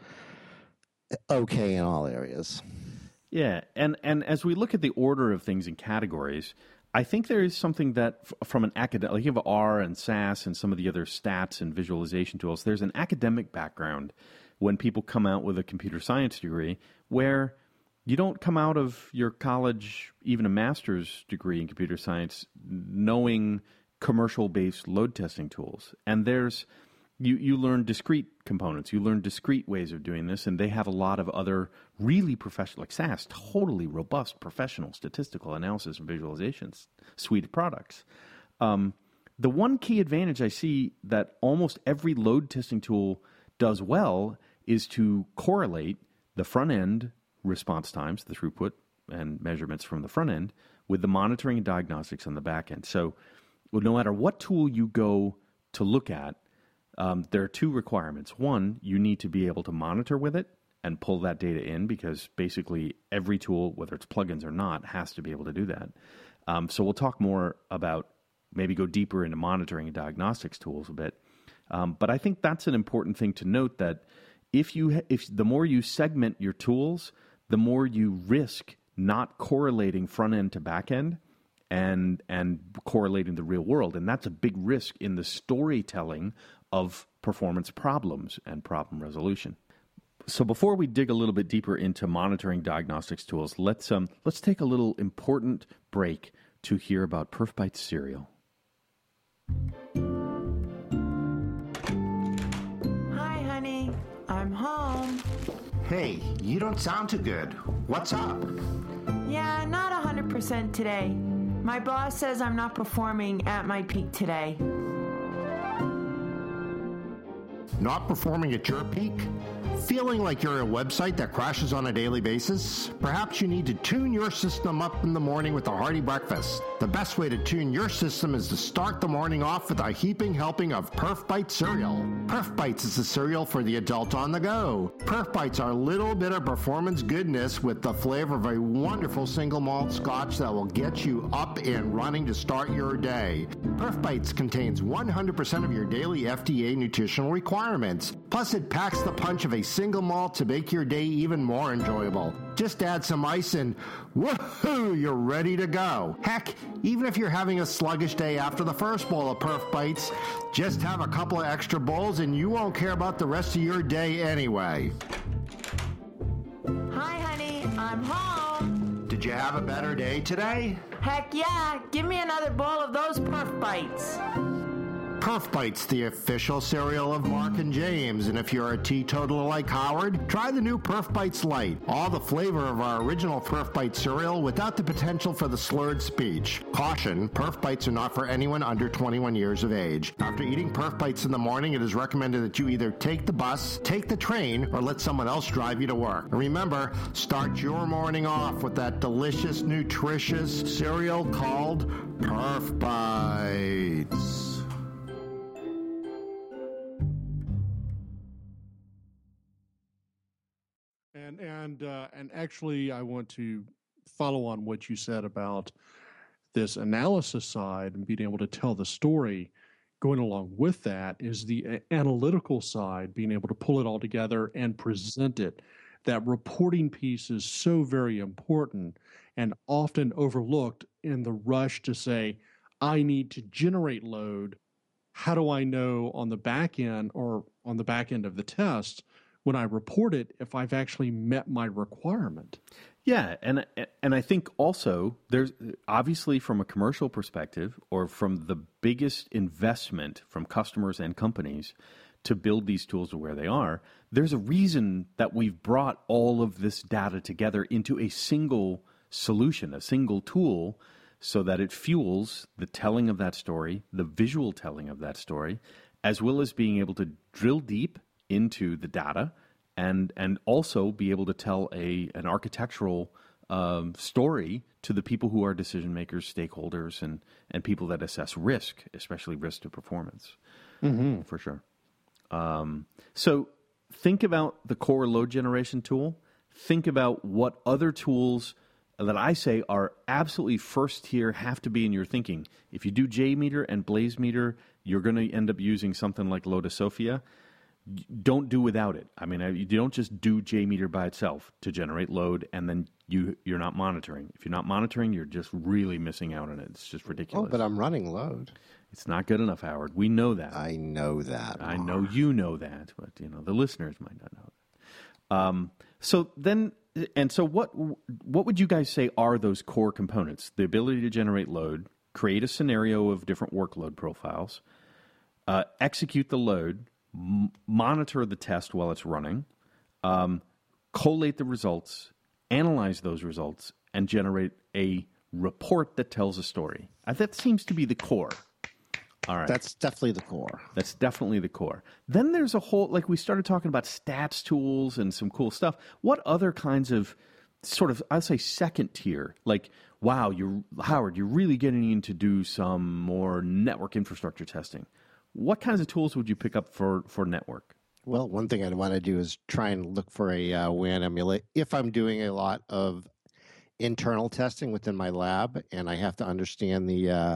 okay in all areas. Yeah, and, and as we look at the order of things in categories, I think there is something that f- from an academic, like you have R and SAS and some of the other stats and visualization tools, there's an academic background when people come out with a computer science degree where you don't come out of your college, even a master's degree in computer science, knowing commercial-based load testing tools. And there's you you learn discrete components. You learn discrete ways of doing this, and they have a lot of other really professional, like SAS, totally robust professional statistical analysis and visualizations suite of products. Um, the one key advantage I see that almost every load testing tool does well is to correlate the front end response times, the throughput and measurements from the front end, with the monitoring and diagnostics on the back end. So well, no matter what tool you go to look at, um, there are two requirements. One, you need to be able to monitor with it and pull that data in, because basically every tool, whether it's plugins or not, has to be able to do that. Um, so we'll talk more about, maybe go deeper into monitoring and diagnostics tools a bit. Um, but I think that's an important thing to note, that if you if the more you segment your tools, the more you risk not correlating front end to back end and and correlating the real world. And that's a big risk in the storytelling of performance problems and problem resolution. So before we dig a little bit deeper into monitoring diagnostics tools, let's um let's take a little important break to hear about PerfBytes Serial. Hi, honey. I'm home. Hey, you don't sound too good. What's up? Yeah, not one hundred percent today. My boss says I'm not performing at my peak today. Not performing at your peak? Feeling like you're a website that crashes on a daily basis? Perhaps you need to tune your system up in the morning with a hearty breakfast. The best way to tune your system is to start the morning off with a heaping helping of PerfBytes cereal. PerfBytes is the cereal for the adult on the go. PerfBytes are a little bit of performance goodness with the flavor of a wonderful single malt scotch that will get you up and running to start your day. PerfBytes contains one hundred percent of your daily F D A nutritional requirements. Plus, it packs the punch of a single malt to make your day even more enjoyable. Just add some ice and woohoo, you're ready to go. Heck, even if you're having a sluggish day after the first bowl of PerfBytes, just have a couple of extra bowls and you won't care about the rest of your day anyway. Hi, honey. I'm home. Did you have a better day today? Heck yeah. Give me another bowl of those PerfBytes. PerfBytes, the official cereal of Mark and James, and if you're a teetotaler like Howard, try the new PerfBytes Light. All the flavor of our original PerfBytes cereal without the potential for the slurred speech. Caution, PerfBytes are not for anyone under twenty-one years of age. After eating PerfBytes in the morning, it is recommended that you either take the bus, take the train, or let someone else drive you to work. And remember, start your morning off with that delicious, nutritious cereal called PerfBytes. And and uh, and actually, I want to follow on what you said about this analysis side and being able to tell the story. Going along with that is the uh, analytical side, being able to pull it all together and present it. That reporting piece is so very important and often overlooked in the rush to say, I need to generate load. How do I know on the back end or on the back end of the test when I report it if I've actually met my requirement? Yeah, and and I think also there's obviously from a commercial perspective or from the biggest investment from customers and companies to build these tools to where they are, there's a reason that we've brought all of this data together into a single solution, a single tool, so that it fuels the telling of that story, the visual telling of that story, as well as being able to drill deep into the data and and also be able to tell a an architectural um, story to the people who are decision makers, stakeholders, and and people that assess risk, especially risk to performance, mm-hmm. for sure. Um, so think about the core load generation tool. Think about what other tools that I say are absolutely first tier have to be in your thinking. If you do JMeter and BlazeMeter, you're going to end up using something like Lodosophia. Don't do without it. I mean, you don't just do JMeter by itself to generate load, and then you, you're not monitoring. If you're not monitoring, you're just really missing out on it. It's just ridiculous. Oh, but I'm running load. It's not good enough, Howard. We know that. I know that. I know you know that, but you know the listeners might not know that. Um, so then, and so what? What would you guys say are those core components? The ability to generate load, create a scenario of different workload profiles, uh, execute the load, m- monitor the test while it's running, um, collate the results, analyze those results, and generate a report that tells a story. Uh, that seems to be the core. All right. That's definitely the core. That's definitely the core. Then there's a whole, like we started talking about stats tools and some cool stuff. What other kinds of sort of, I'd say second tier, like, wow, you're, Howard, you're really getting in to do some more network infrastructure testing. what kinds of tools would you pick up for, for network? Well, one thing I'd want to do is try and look for a uh, W A N emulate. If I'm doing a lot of internal testing within my lab, and I have to understand the uh,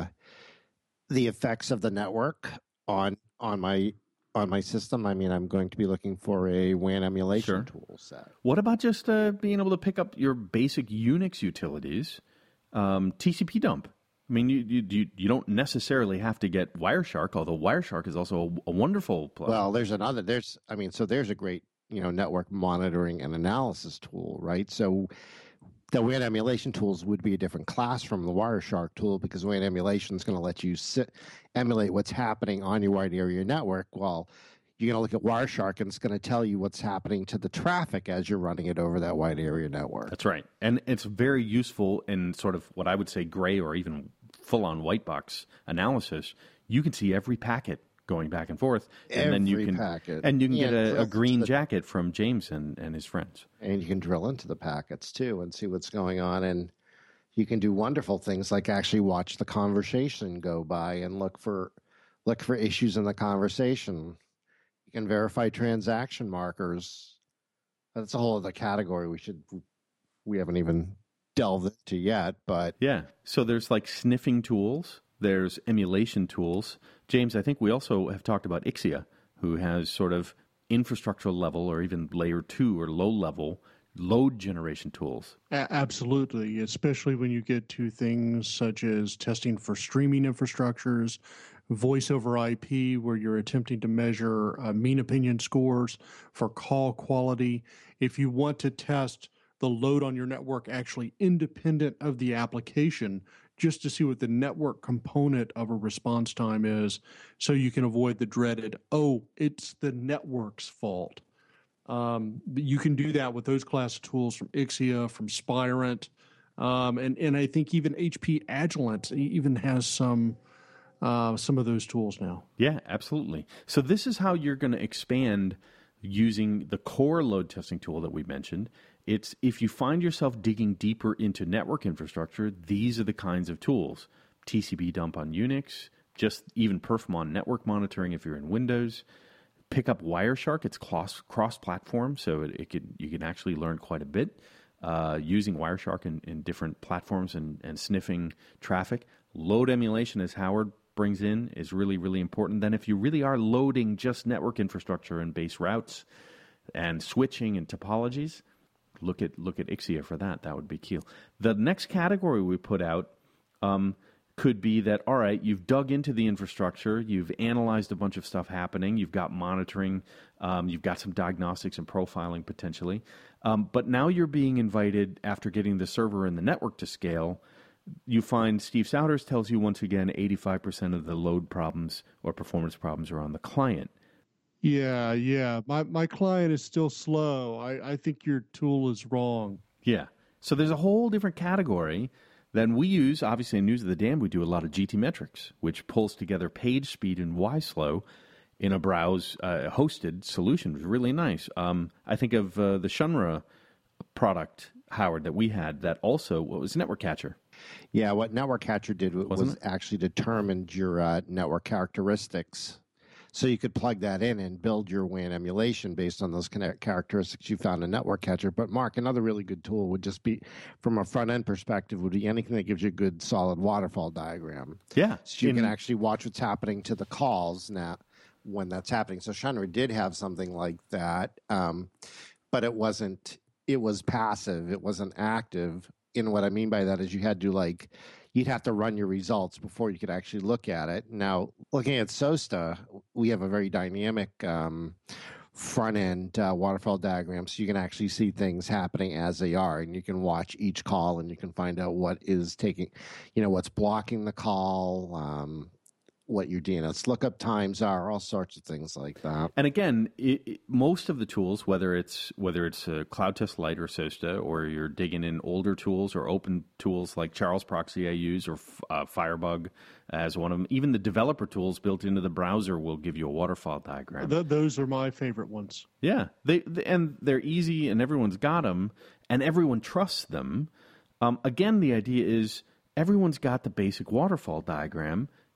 the effects of the network on on my on my system, I mean, I'm going to be looking for a W A N emulation Sure. tool set. What about just uh, being able to pick up your basic Unix utilities, um, T C P dump? I mean, you, you you you don't necessarily have to get Wireshark, although Wireshark is also a, a wonderful plugin. Well, there's another. There's, I mean, so there's a great, you know, network monitoring and analysis tool, right? So the W A N emulation tools would be a different class from the Wireshark tool because W A N emulation is going to let you sit, emulate what's happening on your wide area network. While you're going to look at Wireshark and it's going to tell you what's happening to the traffic as you're running it over that wide area network. That's right, and it's very useful in sort of what I would say gray or even full-on white box analysis. You can see every packet going back and forth, and every then you can packet. and you can Yeah, get a, drill a green the- jacket from James and, and his friends. And you can drill into the packets too and see what's going on. And you can do wonderful things like actually watch the conversation go by and look for look for issues in the conversation. You can verify transaction markers. That's a whole other category we should we haven't even delved into yet, but Yeah, so there's like sniffing tools, there's emulation tools. James, I think we also have talked about Ixia, who has sort of infrastructural level or even layer two or low level load generation tools. A- absolutely, especially when you get to things such as testing for streaming infrastructures, voice over I P, where you're attempting to measure uh, mean opinion scores for call quality. If you want to test the load on your network actually independent of the application, just to see what the network component of a response time is, so you can avoid the dreaded, oh, it's the network's fault. Um, you can do that with those class of tools from Ixia, from Spirent, um, and and I think even H P Agilent even has some uh, some of those tools now. Yeah, absolutely. So this is how you're going to expand using the core load testing tool that we mentioned. It's if you find yourself digging deeper into network infrastructure, these are the kinds of tools. T C P dump on Unix, just even Perfmon network monitoring if you're in Windows. Pick up Wireshark. It's cross, cross-platform, so it, it can, you can actually learn quite a bit uh, using Wireshark in, in different platforms and, and sniffing traffic. Load emulation, as Howard brings in, is really, really important. Then if you really are loading just network infrastructure and base routes and switching and topologies, look at look at Ixia for that. That would be key. The next category we put out um, could be that, all right, you've dug into the infrastructure, you've analyzed a bunch of stuff happening, you've got monitoring, um, you've got some diagnostics and profiling potentially, um, but now you're being invited, after getting the server and the network to scale, you find Steve Souders tells you once again eighty-five percent of the load problems or performance problems are on the client. Yeah, yeah. My my client is still slow. I, I think your tool is wrong. Yeah. So there's a whole different category. Then we use, obviously in News of the Dam, we do a lot of G T metrics, which pulls together page speed and Y-slow in a browse uh, hosted solution. It was really nice. Um, I think of uh, the Shunra product, Howard, that we had that also what was Network Catcher. yeah, what Network Catcher did was Wasn't it? actually determined your uh, network characteristics. So you could plug that in and build your W A N emulation based on those connect characteristics you found in Network Catcher. But Mark, another really good tool would just be, from a front end perspective, would be anything that gives you a good solid waterfall diagram. Yeah. So you In- can actually watch what's happening to the calls now when that's happening. So Shunra did have something like that, um, but it wasn't. It was passive. It wasn't active. And what I mean by that is you had to like. You'd have to run your results before you could actually look at it. Now, looking at SOSTA, we have a very dynamic um, front-end uh, waterfall diagram, so you can actually see things happening as they are, and you can watch each call, and you can find out what is taking, you know, what's blocking the call, um, what your D N S lookup times are, all sorts of things like that. And again, it, it, most of the tools, whether it's whether it's a Cloud Test Lite or SOSTA, or you're digging in older tools or open tools like Charles Proxy I use or uh, Firebug as one of them, even the developer tools built into the browser will give you a waterfall diagram. Th- those are my favorite ones. Yeah, they, they and they're easy, and everyone's got them, and everyone trusts them. Um, again, the idea is everyone's got the basic waterfall diagram.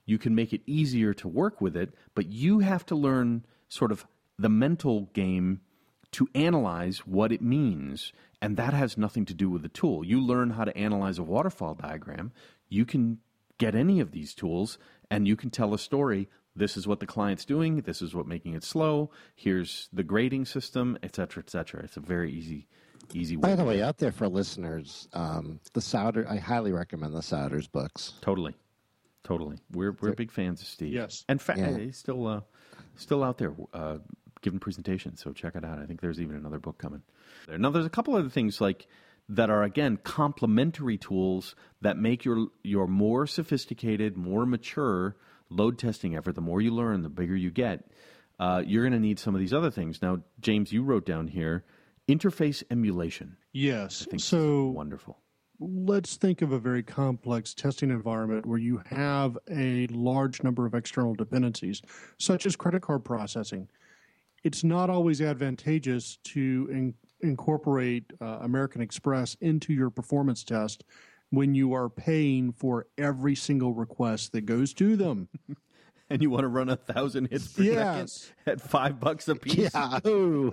you can make it easier to work with it, but you have to learn sort of the mental game to analyze what it means, and that has nothing to do with the tool. You learn how to analyze a waterfall diagram, you can get any of these tools, and you can tell a story. This is what the client's doing, this is what making it slow, here's the grading system, et cetera, et cetera. It's a very easy easy way. By the way, out there for listeners, um, the Souder, I highly recommend the Souders books. Totally. Totally. We're we're big fans of Steve. Yes. And fa- Yeah. he's still uh, still out there uh, giving presentations, so check it out. I think there's even another book coming. Now, there's a couple other things like that are, again, complementary tools that make your your more sophisticated, more mature load testing effort. The more you learn, the bigger you get. Uh, you're going to need some of these other things. Now, James, you wrote down here interface emulation. Yes. I think So wonderful. let's think of a very complex testing environment where you have a large number of external dependencies, such as credit card processing. It's not always advantageous to in, incorporate uh, American Express into your performance test when you are paying for every single request that goes to them. And you want to run a thousand hits per Yes. second at five bucks a piece? Yeah. Ooh.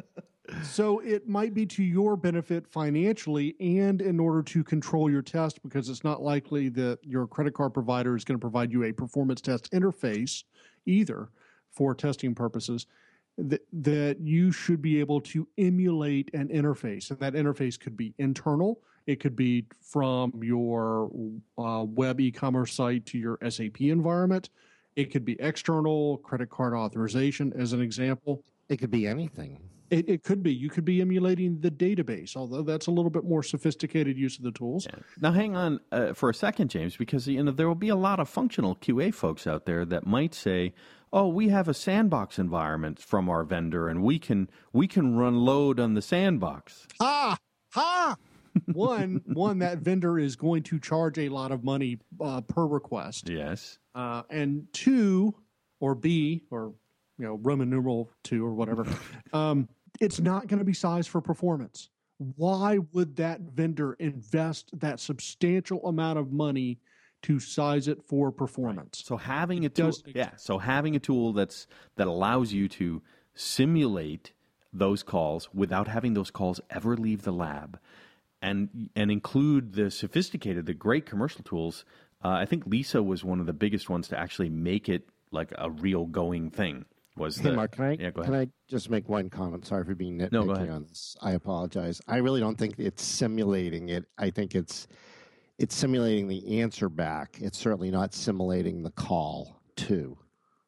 So it might be to your benefit financially and in order to control your test, because it's not likely that your credit card provider is going to provide you a performance test interface either for testing purposes, that, that you should be able to emulate an interface. And that interface could be internal. It could be from your uh, web e-commerce site to your S A P environment. It could be external, credit card authorization as an example. It could be anything. It, it could be. You could be emulating the database, although that's a little bit more sophisticated use of the tools. Yeah. Now, hang on uh, for a second, James, because you know there will be a lot of functional Q A folks out there that might say, "Oh, we have a sandbox environment from our vendor, and we can we can run load on the sandbox." Ha! Ha! one, one that vendor is going to charge a lot of money uh, per request. Yes. Uh, and two, or B, or you know Roman numeral two or whatever, um, it's not going to be sized for performance. Why would that vendor invest that substantial amount of money to size it for performance? So having It a tool, does- yeah. So having a tool that's that allows you to simulate those calls without having those calls ever leave the lab, and and include the sophisticated, the great commercial tools. Uh, I think Lisa was one of the biggest ones to actually make it like a real going thing. Was Hey, the, Mark, can I, yeah, go can ahead. I just make one comment? Sorry for being No, go nitpicky ahead. on this. I apologize. I really don't think it's simulating it. I think it's it's simulating the answer back. It's certainly not simulating the call to.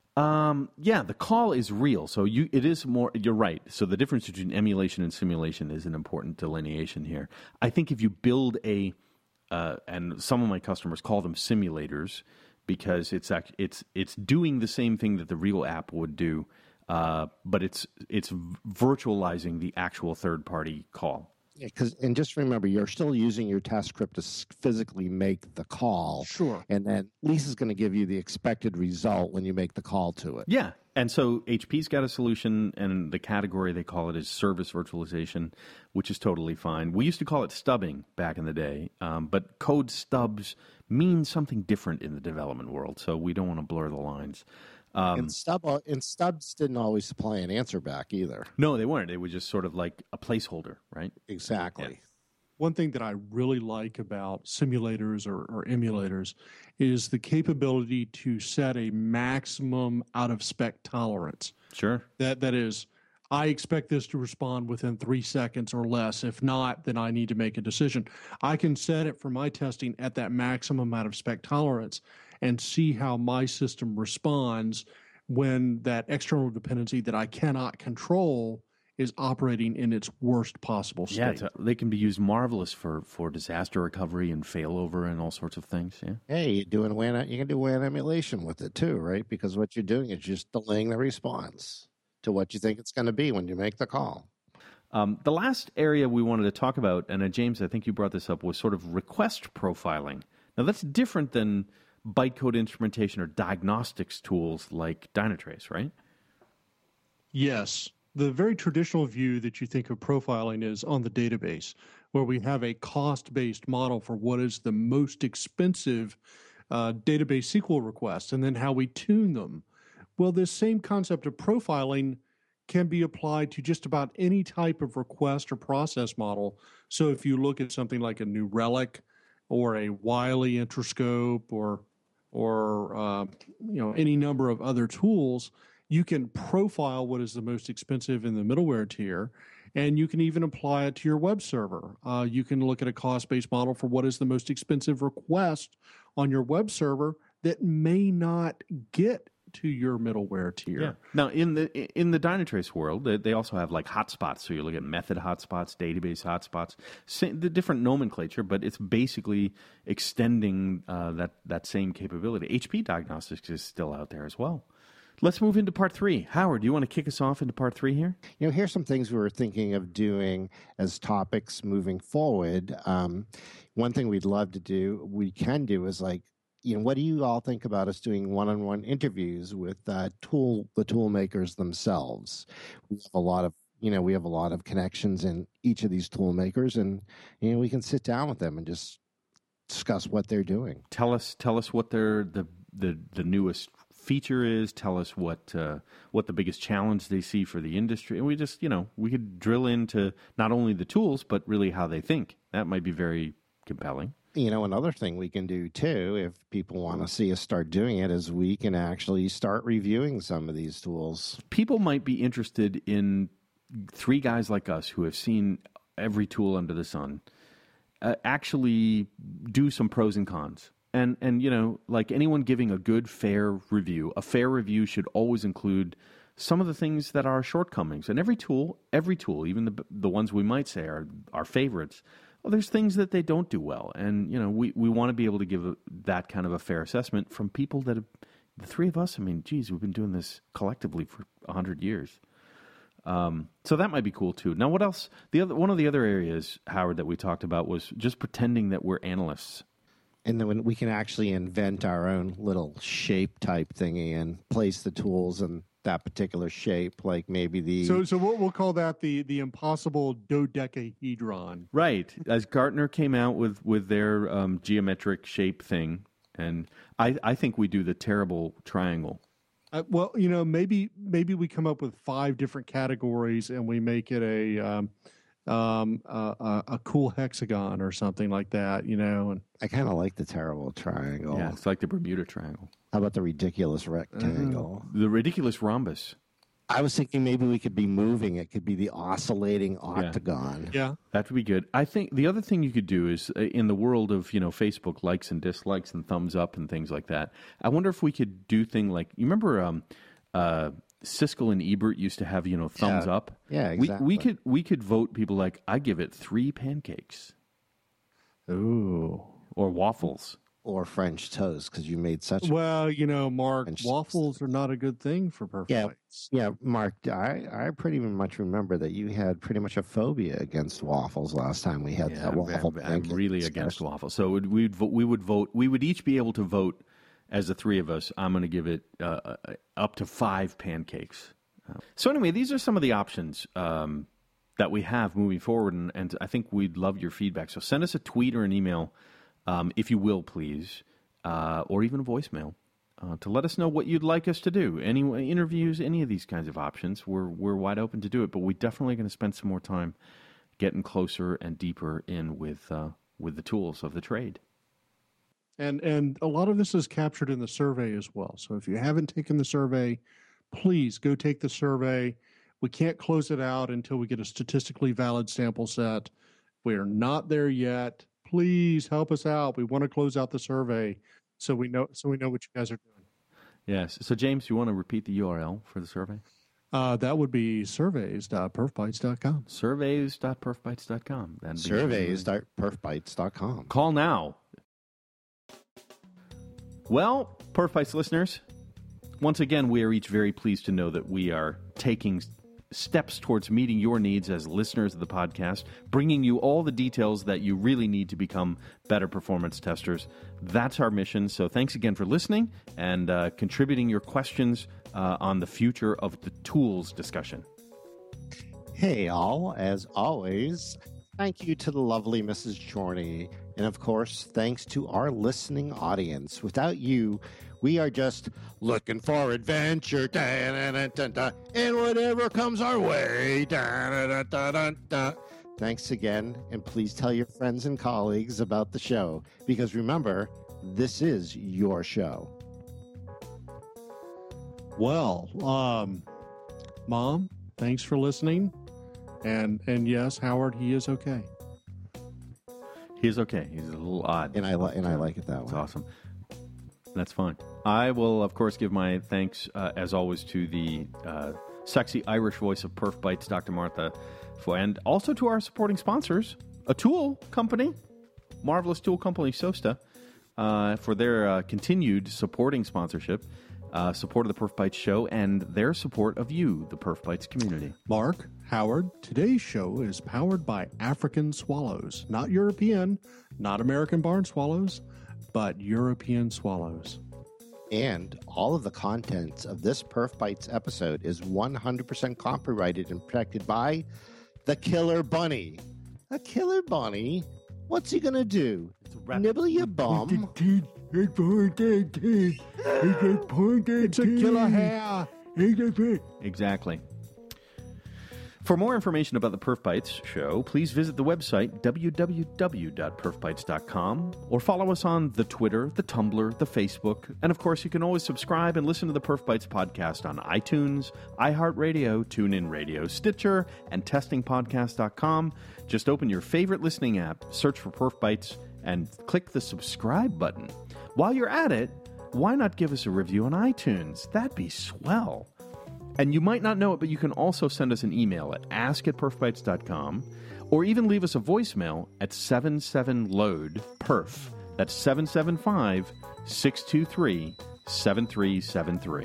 Um, yeah, the call is real. So you, it is more, you're right. So the difference between emulation and simulation is an important delineation here. I think if you build a, uh, and some of my customers call them simulators because it's act, it's, it's doing the same thing that the real app would do, uh, but it's, it's virtualizing the actual third party call. Yeah, because and just remember, you're still using your test script to s- physically make the call. Sure. And then Lisa's going to give you the expected result when you make the call to it. Yeah. And so H P's got a solution, and the category they call it is service virtualization, which is totally fine. We used to call it stubbing back in the day, um, but code stubs mean something different in the development world, so we don't want to blur the lines. Um, and, Stub, and Stubs didn't always supply an answer back either. no, they weren't. It was just sort of like a placeholder, right? Exactly. One thing that I really like about simulators or, or emulators is the capability to set a maximum out of spec tolerance. Sure. That that is, I expect this to respond within three seconds or less. If not, then I need to make a decision. I can set it for my testing at that maximum out of spec tolerance and see how my system responds when that external dependency that I cannot control is operating in its worst possible state. Yeah, it's a, they can be used marvelous for, for disaster recovery and failover and all sorts of things. Yeah. Hey, you're doing WAN, you can do WAN emulation with it too, right? Because what you're doing is just delaying the response to what you think it's going to be when you make the call. Um, the last area we wanted to talk about, and uh, James, I think you brought this up, was sort of request profiling. Now, that's different than bytecode instrumentation or diagnostics tools like Dynatrace, right? Yes. The very traditional view that you think of profiling is on the database, where we have a cost-based model for what is the most expensive uh, database S Q L requests, and then how we tune them. Well, this same concept of profiling can be applied to just about any type of request or process model. So if you look at something like a New Relic or a Wiley Interscope or or uh, you know any number of other tools, you can profile what is the most expensive in the middleware tier, and you can even apply it to your web server. Uh, you can look at a cost-based model for what is the most expensive request on your web server that may not get to your middleware tier. Yeah. Now, in the in the Dynatrace world, they, they also have like hotspots. So you look at method hotspots, database hotspots, same, the different nomenclature, but it's basically extending uh, that that same capability. H P Diagnostics is still out there as well. Let's move into part three. Howard, do you want to kick us off into part three here? You know, here's some things we were thinking of doing as topics moving forward. Um, one thing we'd love to do, we can do, is like, you know, what do you all think about us doing one-on-one interviews with uh, tool the tool makers themselves? We have a lot of, you know, we have a lot of connections in each of these tool makers, and you know, we can sit down with them and just discuss what they're doing. Tell us, tell us what their the the the newest feature is. Tell us what uh, what the biggest challenge they see for the industry, and we just, you know, we could drill into not only the tools but really how they think. That might be very compelling. You know, another thing we can do too, if people want to see us start doing it, is we can actually start reviewing some of these tools. People might be interested in three guys like us who have seen every tool under the sun uh, actually do some pros and cons. And, and, you know, like anyone giving a good, fair review, a fair review should always include some of the things that are shortcomings. And every tool, every tool, even the the ones we might say are our favorites, well, there's things that they don't do well. And, you know, we, we want to be able to give a, that kind of a fair assessment from people that have, the three of us, I mean, geez, we've been doing this collectively for one hundred years. Um, so that might be cool, too. Now, what else? The other One of the other areas, Howard, that we talked about was just pretending that we're analysts. And then when we can actually invent our own little shape type thingy and place the tools in that particular shape, like maybe the... So so we'll, we'll call that the the impossible dodecahedron. Right. As Gartner came out with, with their um, geometric shape thing, and I, I think we do the terrible triangle. Uh, well, you know, maybe maybe we come up with five different categories and we make it a... Um, Um, uh, uh, a cool hexagon or something like that, you know. And I kind of like the terrible triangle. Yeah, it's like the Bermuda Triangle. How about the ridiculous rectangle? Uh, the ridiculous rhombus. I was thinking maybe we could be moving. It could be the oscillating octagon. Yeah. That would be good. I think the other thing you could do is uh, in the world of, you know, Facebook likes and dislikes and thumbs up and things like that. I wonder if we could do thing like, you remember um, uh, Siskel and Ebert used to have, you know, thumbs yeah. up. Yeah, exactly. We, we could we could vote people like, I give it three pancakes. Ooh. Or waffles. Or French toast, because you made such... Well, you know, Mark, French waffles toast. Are not a good thing for perfect yeah, bites. Yeah, Mark, I, I pretty much remember that you had pretty much a phobia against waffles last time we had Yeah, that waffle I'm, I'm really discussion. against waffles. So we'd, we'd vo- we would vote, we would each be able to vote as the three of us. I'm going to give it uh, uh, up to five pancakes. So anyway, these are some of the options um, that we have moving forward, and, and I think we'd love your feedback. So send us a tweet or an email, um, if you will, please, uh, or even a voicemail, uh, to let us know what you'd like us to do. Any interviews, any of these kinds of options, we're we're wide open to do it. But we're definitely going to spend some more time getting closer and deeper in with uh, with the tools of the trade. And and a lot of this is captured in the survey as well. So if you haven't taken the survey, please go take the survey. We can't close it out until we get a statistically valid sample set. We are not there yet. Please help us out. We want to close out the survey so we know so we know what you guys are doing. Yes. So James, you want to repeat the U R L for the survey? Uh, that would be surveys dot perf bytes dot com. surveys dot perf bytes dot com. surveys dot perf bytes dot com. Call now. Well, PerfBytes listeners, once again, we are each very pleased to know that we are taking steps towards meeting your needs as listeners of the podcast, bringing you all the details that you really need to become better performance testers. That's our mission. So thanks again for listening and uh, contributing your questions uh, on the future of the tools discussion. Hey, all. As always, Thank you to the lovely Missus Chorney. And of course, thanks to our listening audience. Without you, we are just looking for adventure. Da, da, da, da, da, and whatever comes our way. Da, da, da, da, da. Thanks again. And please tell your friends and colleagues about the show. Because remember, this is your show. Well, um, Mom, thanks for listening. And and yes, Howard, he is okay. He is okay. He's a little odd. And I, li- and I like it that That's way. awesome. That's fine. I will, of course, give my thanks, uh, as always, to the uh, sexy Irish voice of Perf Bites, Doctor Martha, for, and also to our supporting sponsors, a tool company, marvelous tool company, Sosta, uh, for their uh, continued supporting sponsorship, uh, support of the Perf Bites show, and their support of you, the Perf Bites community. Mark, Howard, today's show is powered by African swallows. Not European, not American barn swallows, but European swallows. And all of the contents of this Perf Bites episode is one hundred percent copyrighted and protected by the Killer Bunny. A Killer Bunny? What's he gonna do? Nibble your bum? It's a killer hair. Exactly. For more information about the Perf Bites show, please visit the website w w w dot perf bites dot com or follow us on the Twitter, the Tumblr, the Facebook, and of course you can always subscribe and listen to the Perf Bites podcast on iTunes, iHeartRadio, TuneIn Radio, Stitcher, and testing podcast dot com. Just open your favorite listening app, search for Perf Bites, and click the subscribe button. While you're at it, why not give us a review on iTunes? That'd be swell. And you might not know it, but you can also send us an email at ask at perf bites dot com or even leave us a voicemail at seven seven load perf. That's seven seven five, six two three, seven three seven three.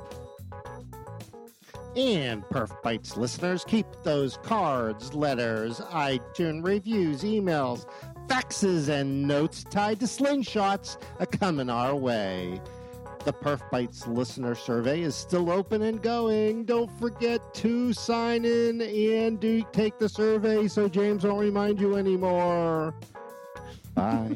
And Perf Bites listeners, keep those cards, letters, iTunes reviews, emails, faxes, and notes tied to slingshots a coming our way. The Perf Bites listener survey is still open and going. Don't forget to sign in and do take the survey so James won't remind you anymore. Bye.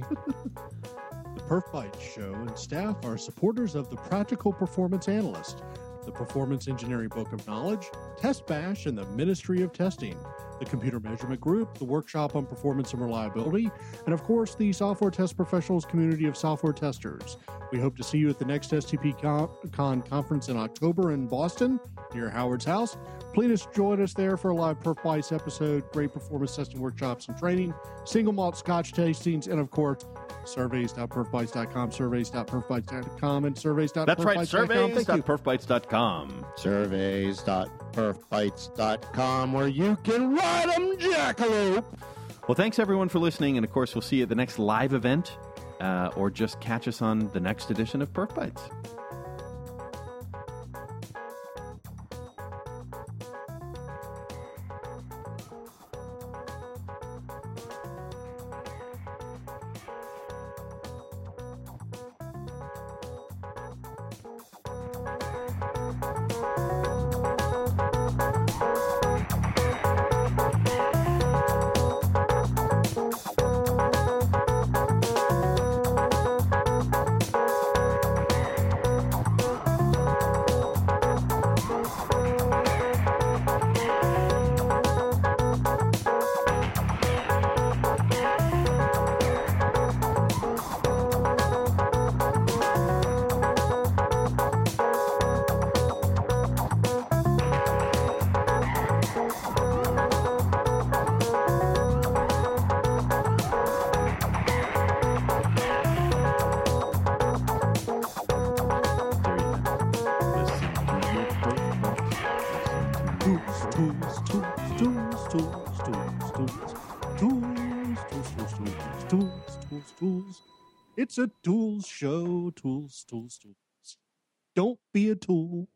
The Perf Bites show and staff are supporters of the Practical Performance Analyst, the Performance Engineering Book of Knowledge, Test Bash, and the Ministry of Testing, the Computer Measurement Group, the Workshop on Performance and Reliability, and of course, the Software Test Professionals community of software testers. We hope to see you at the next S T P Con conference in October in Boston, near Howard's house. Please join us there for a live Perf Bites episode, great performance testing workshops and training, single malt scotch tastings, and of course, surveys dot perf bites dot com, surveys dot perf bites dot com, and surveys dot perf bites dot com. That's right, surveys dot perf bites dot com. surveys dot perf bites dot com, where you can ride them jackalope. Well, thanks everyone for listening, and of course, we'll see you at the next live event, uh, or just catch us on the next edition of Perf Bites. It's a tools show, tools, tools, tools. Don't be a tool.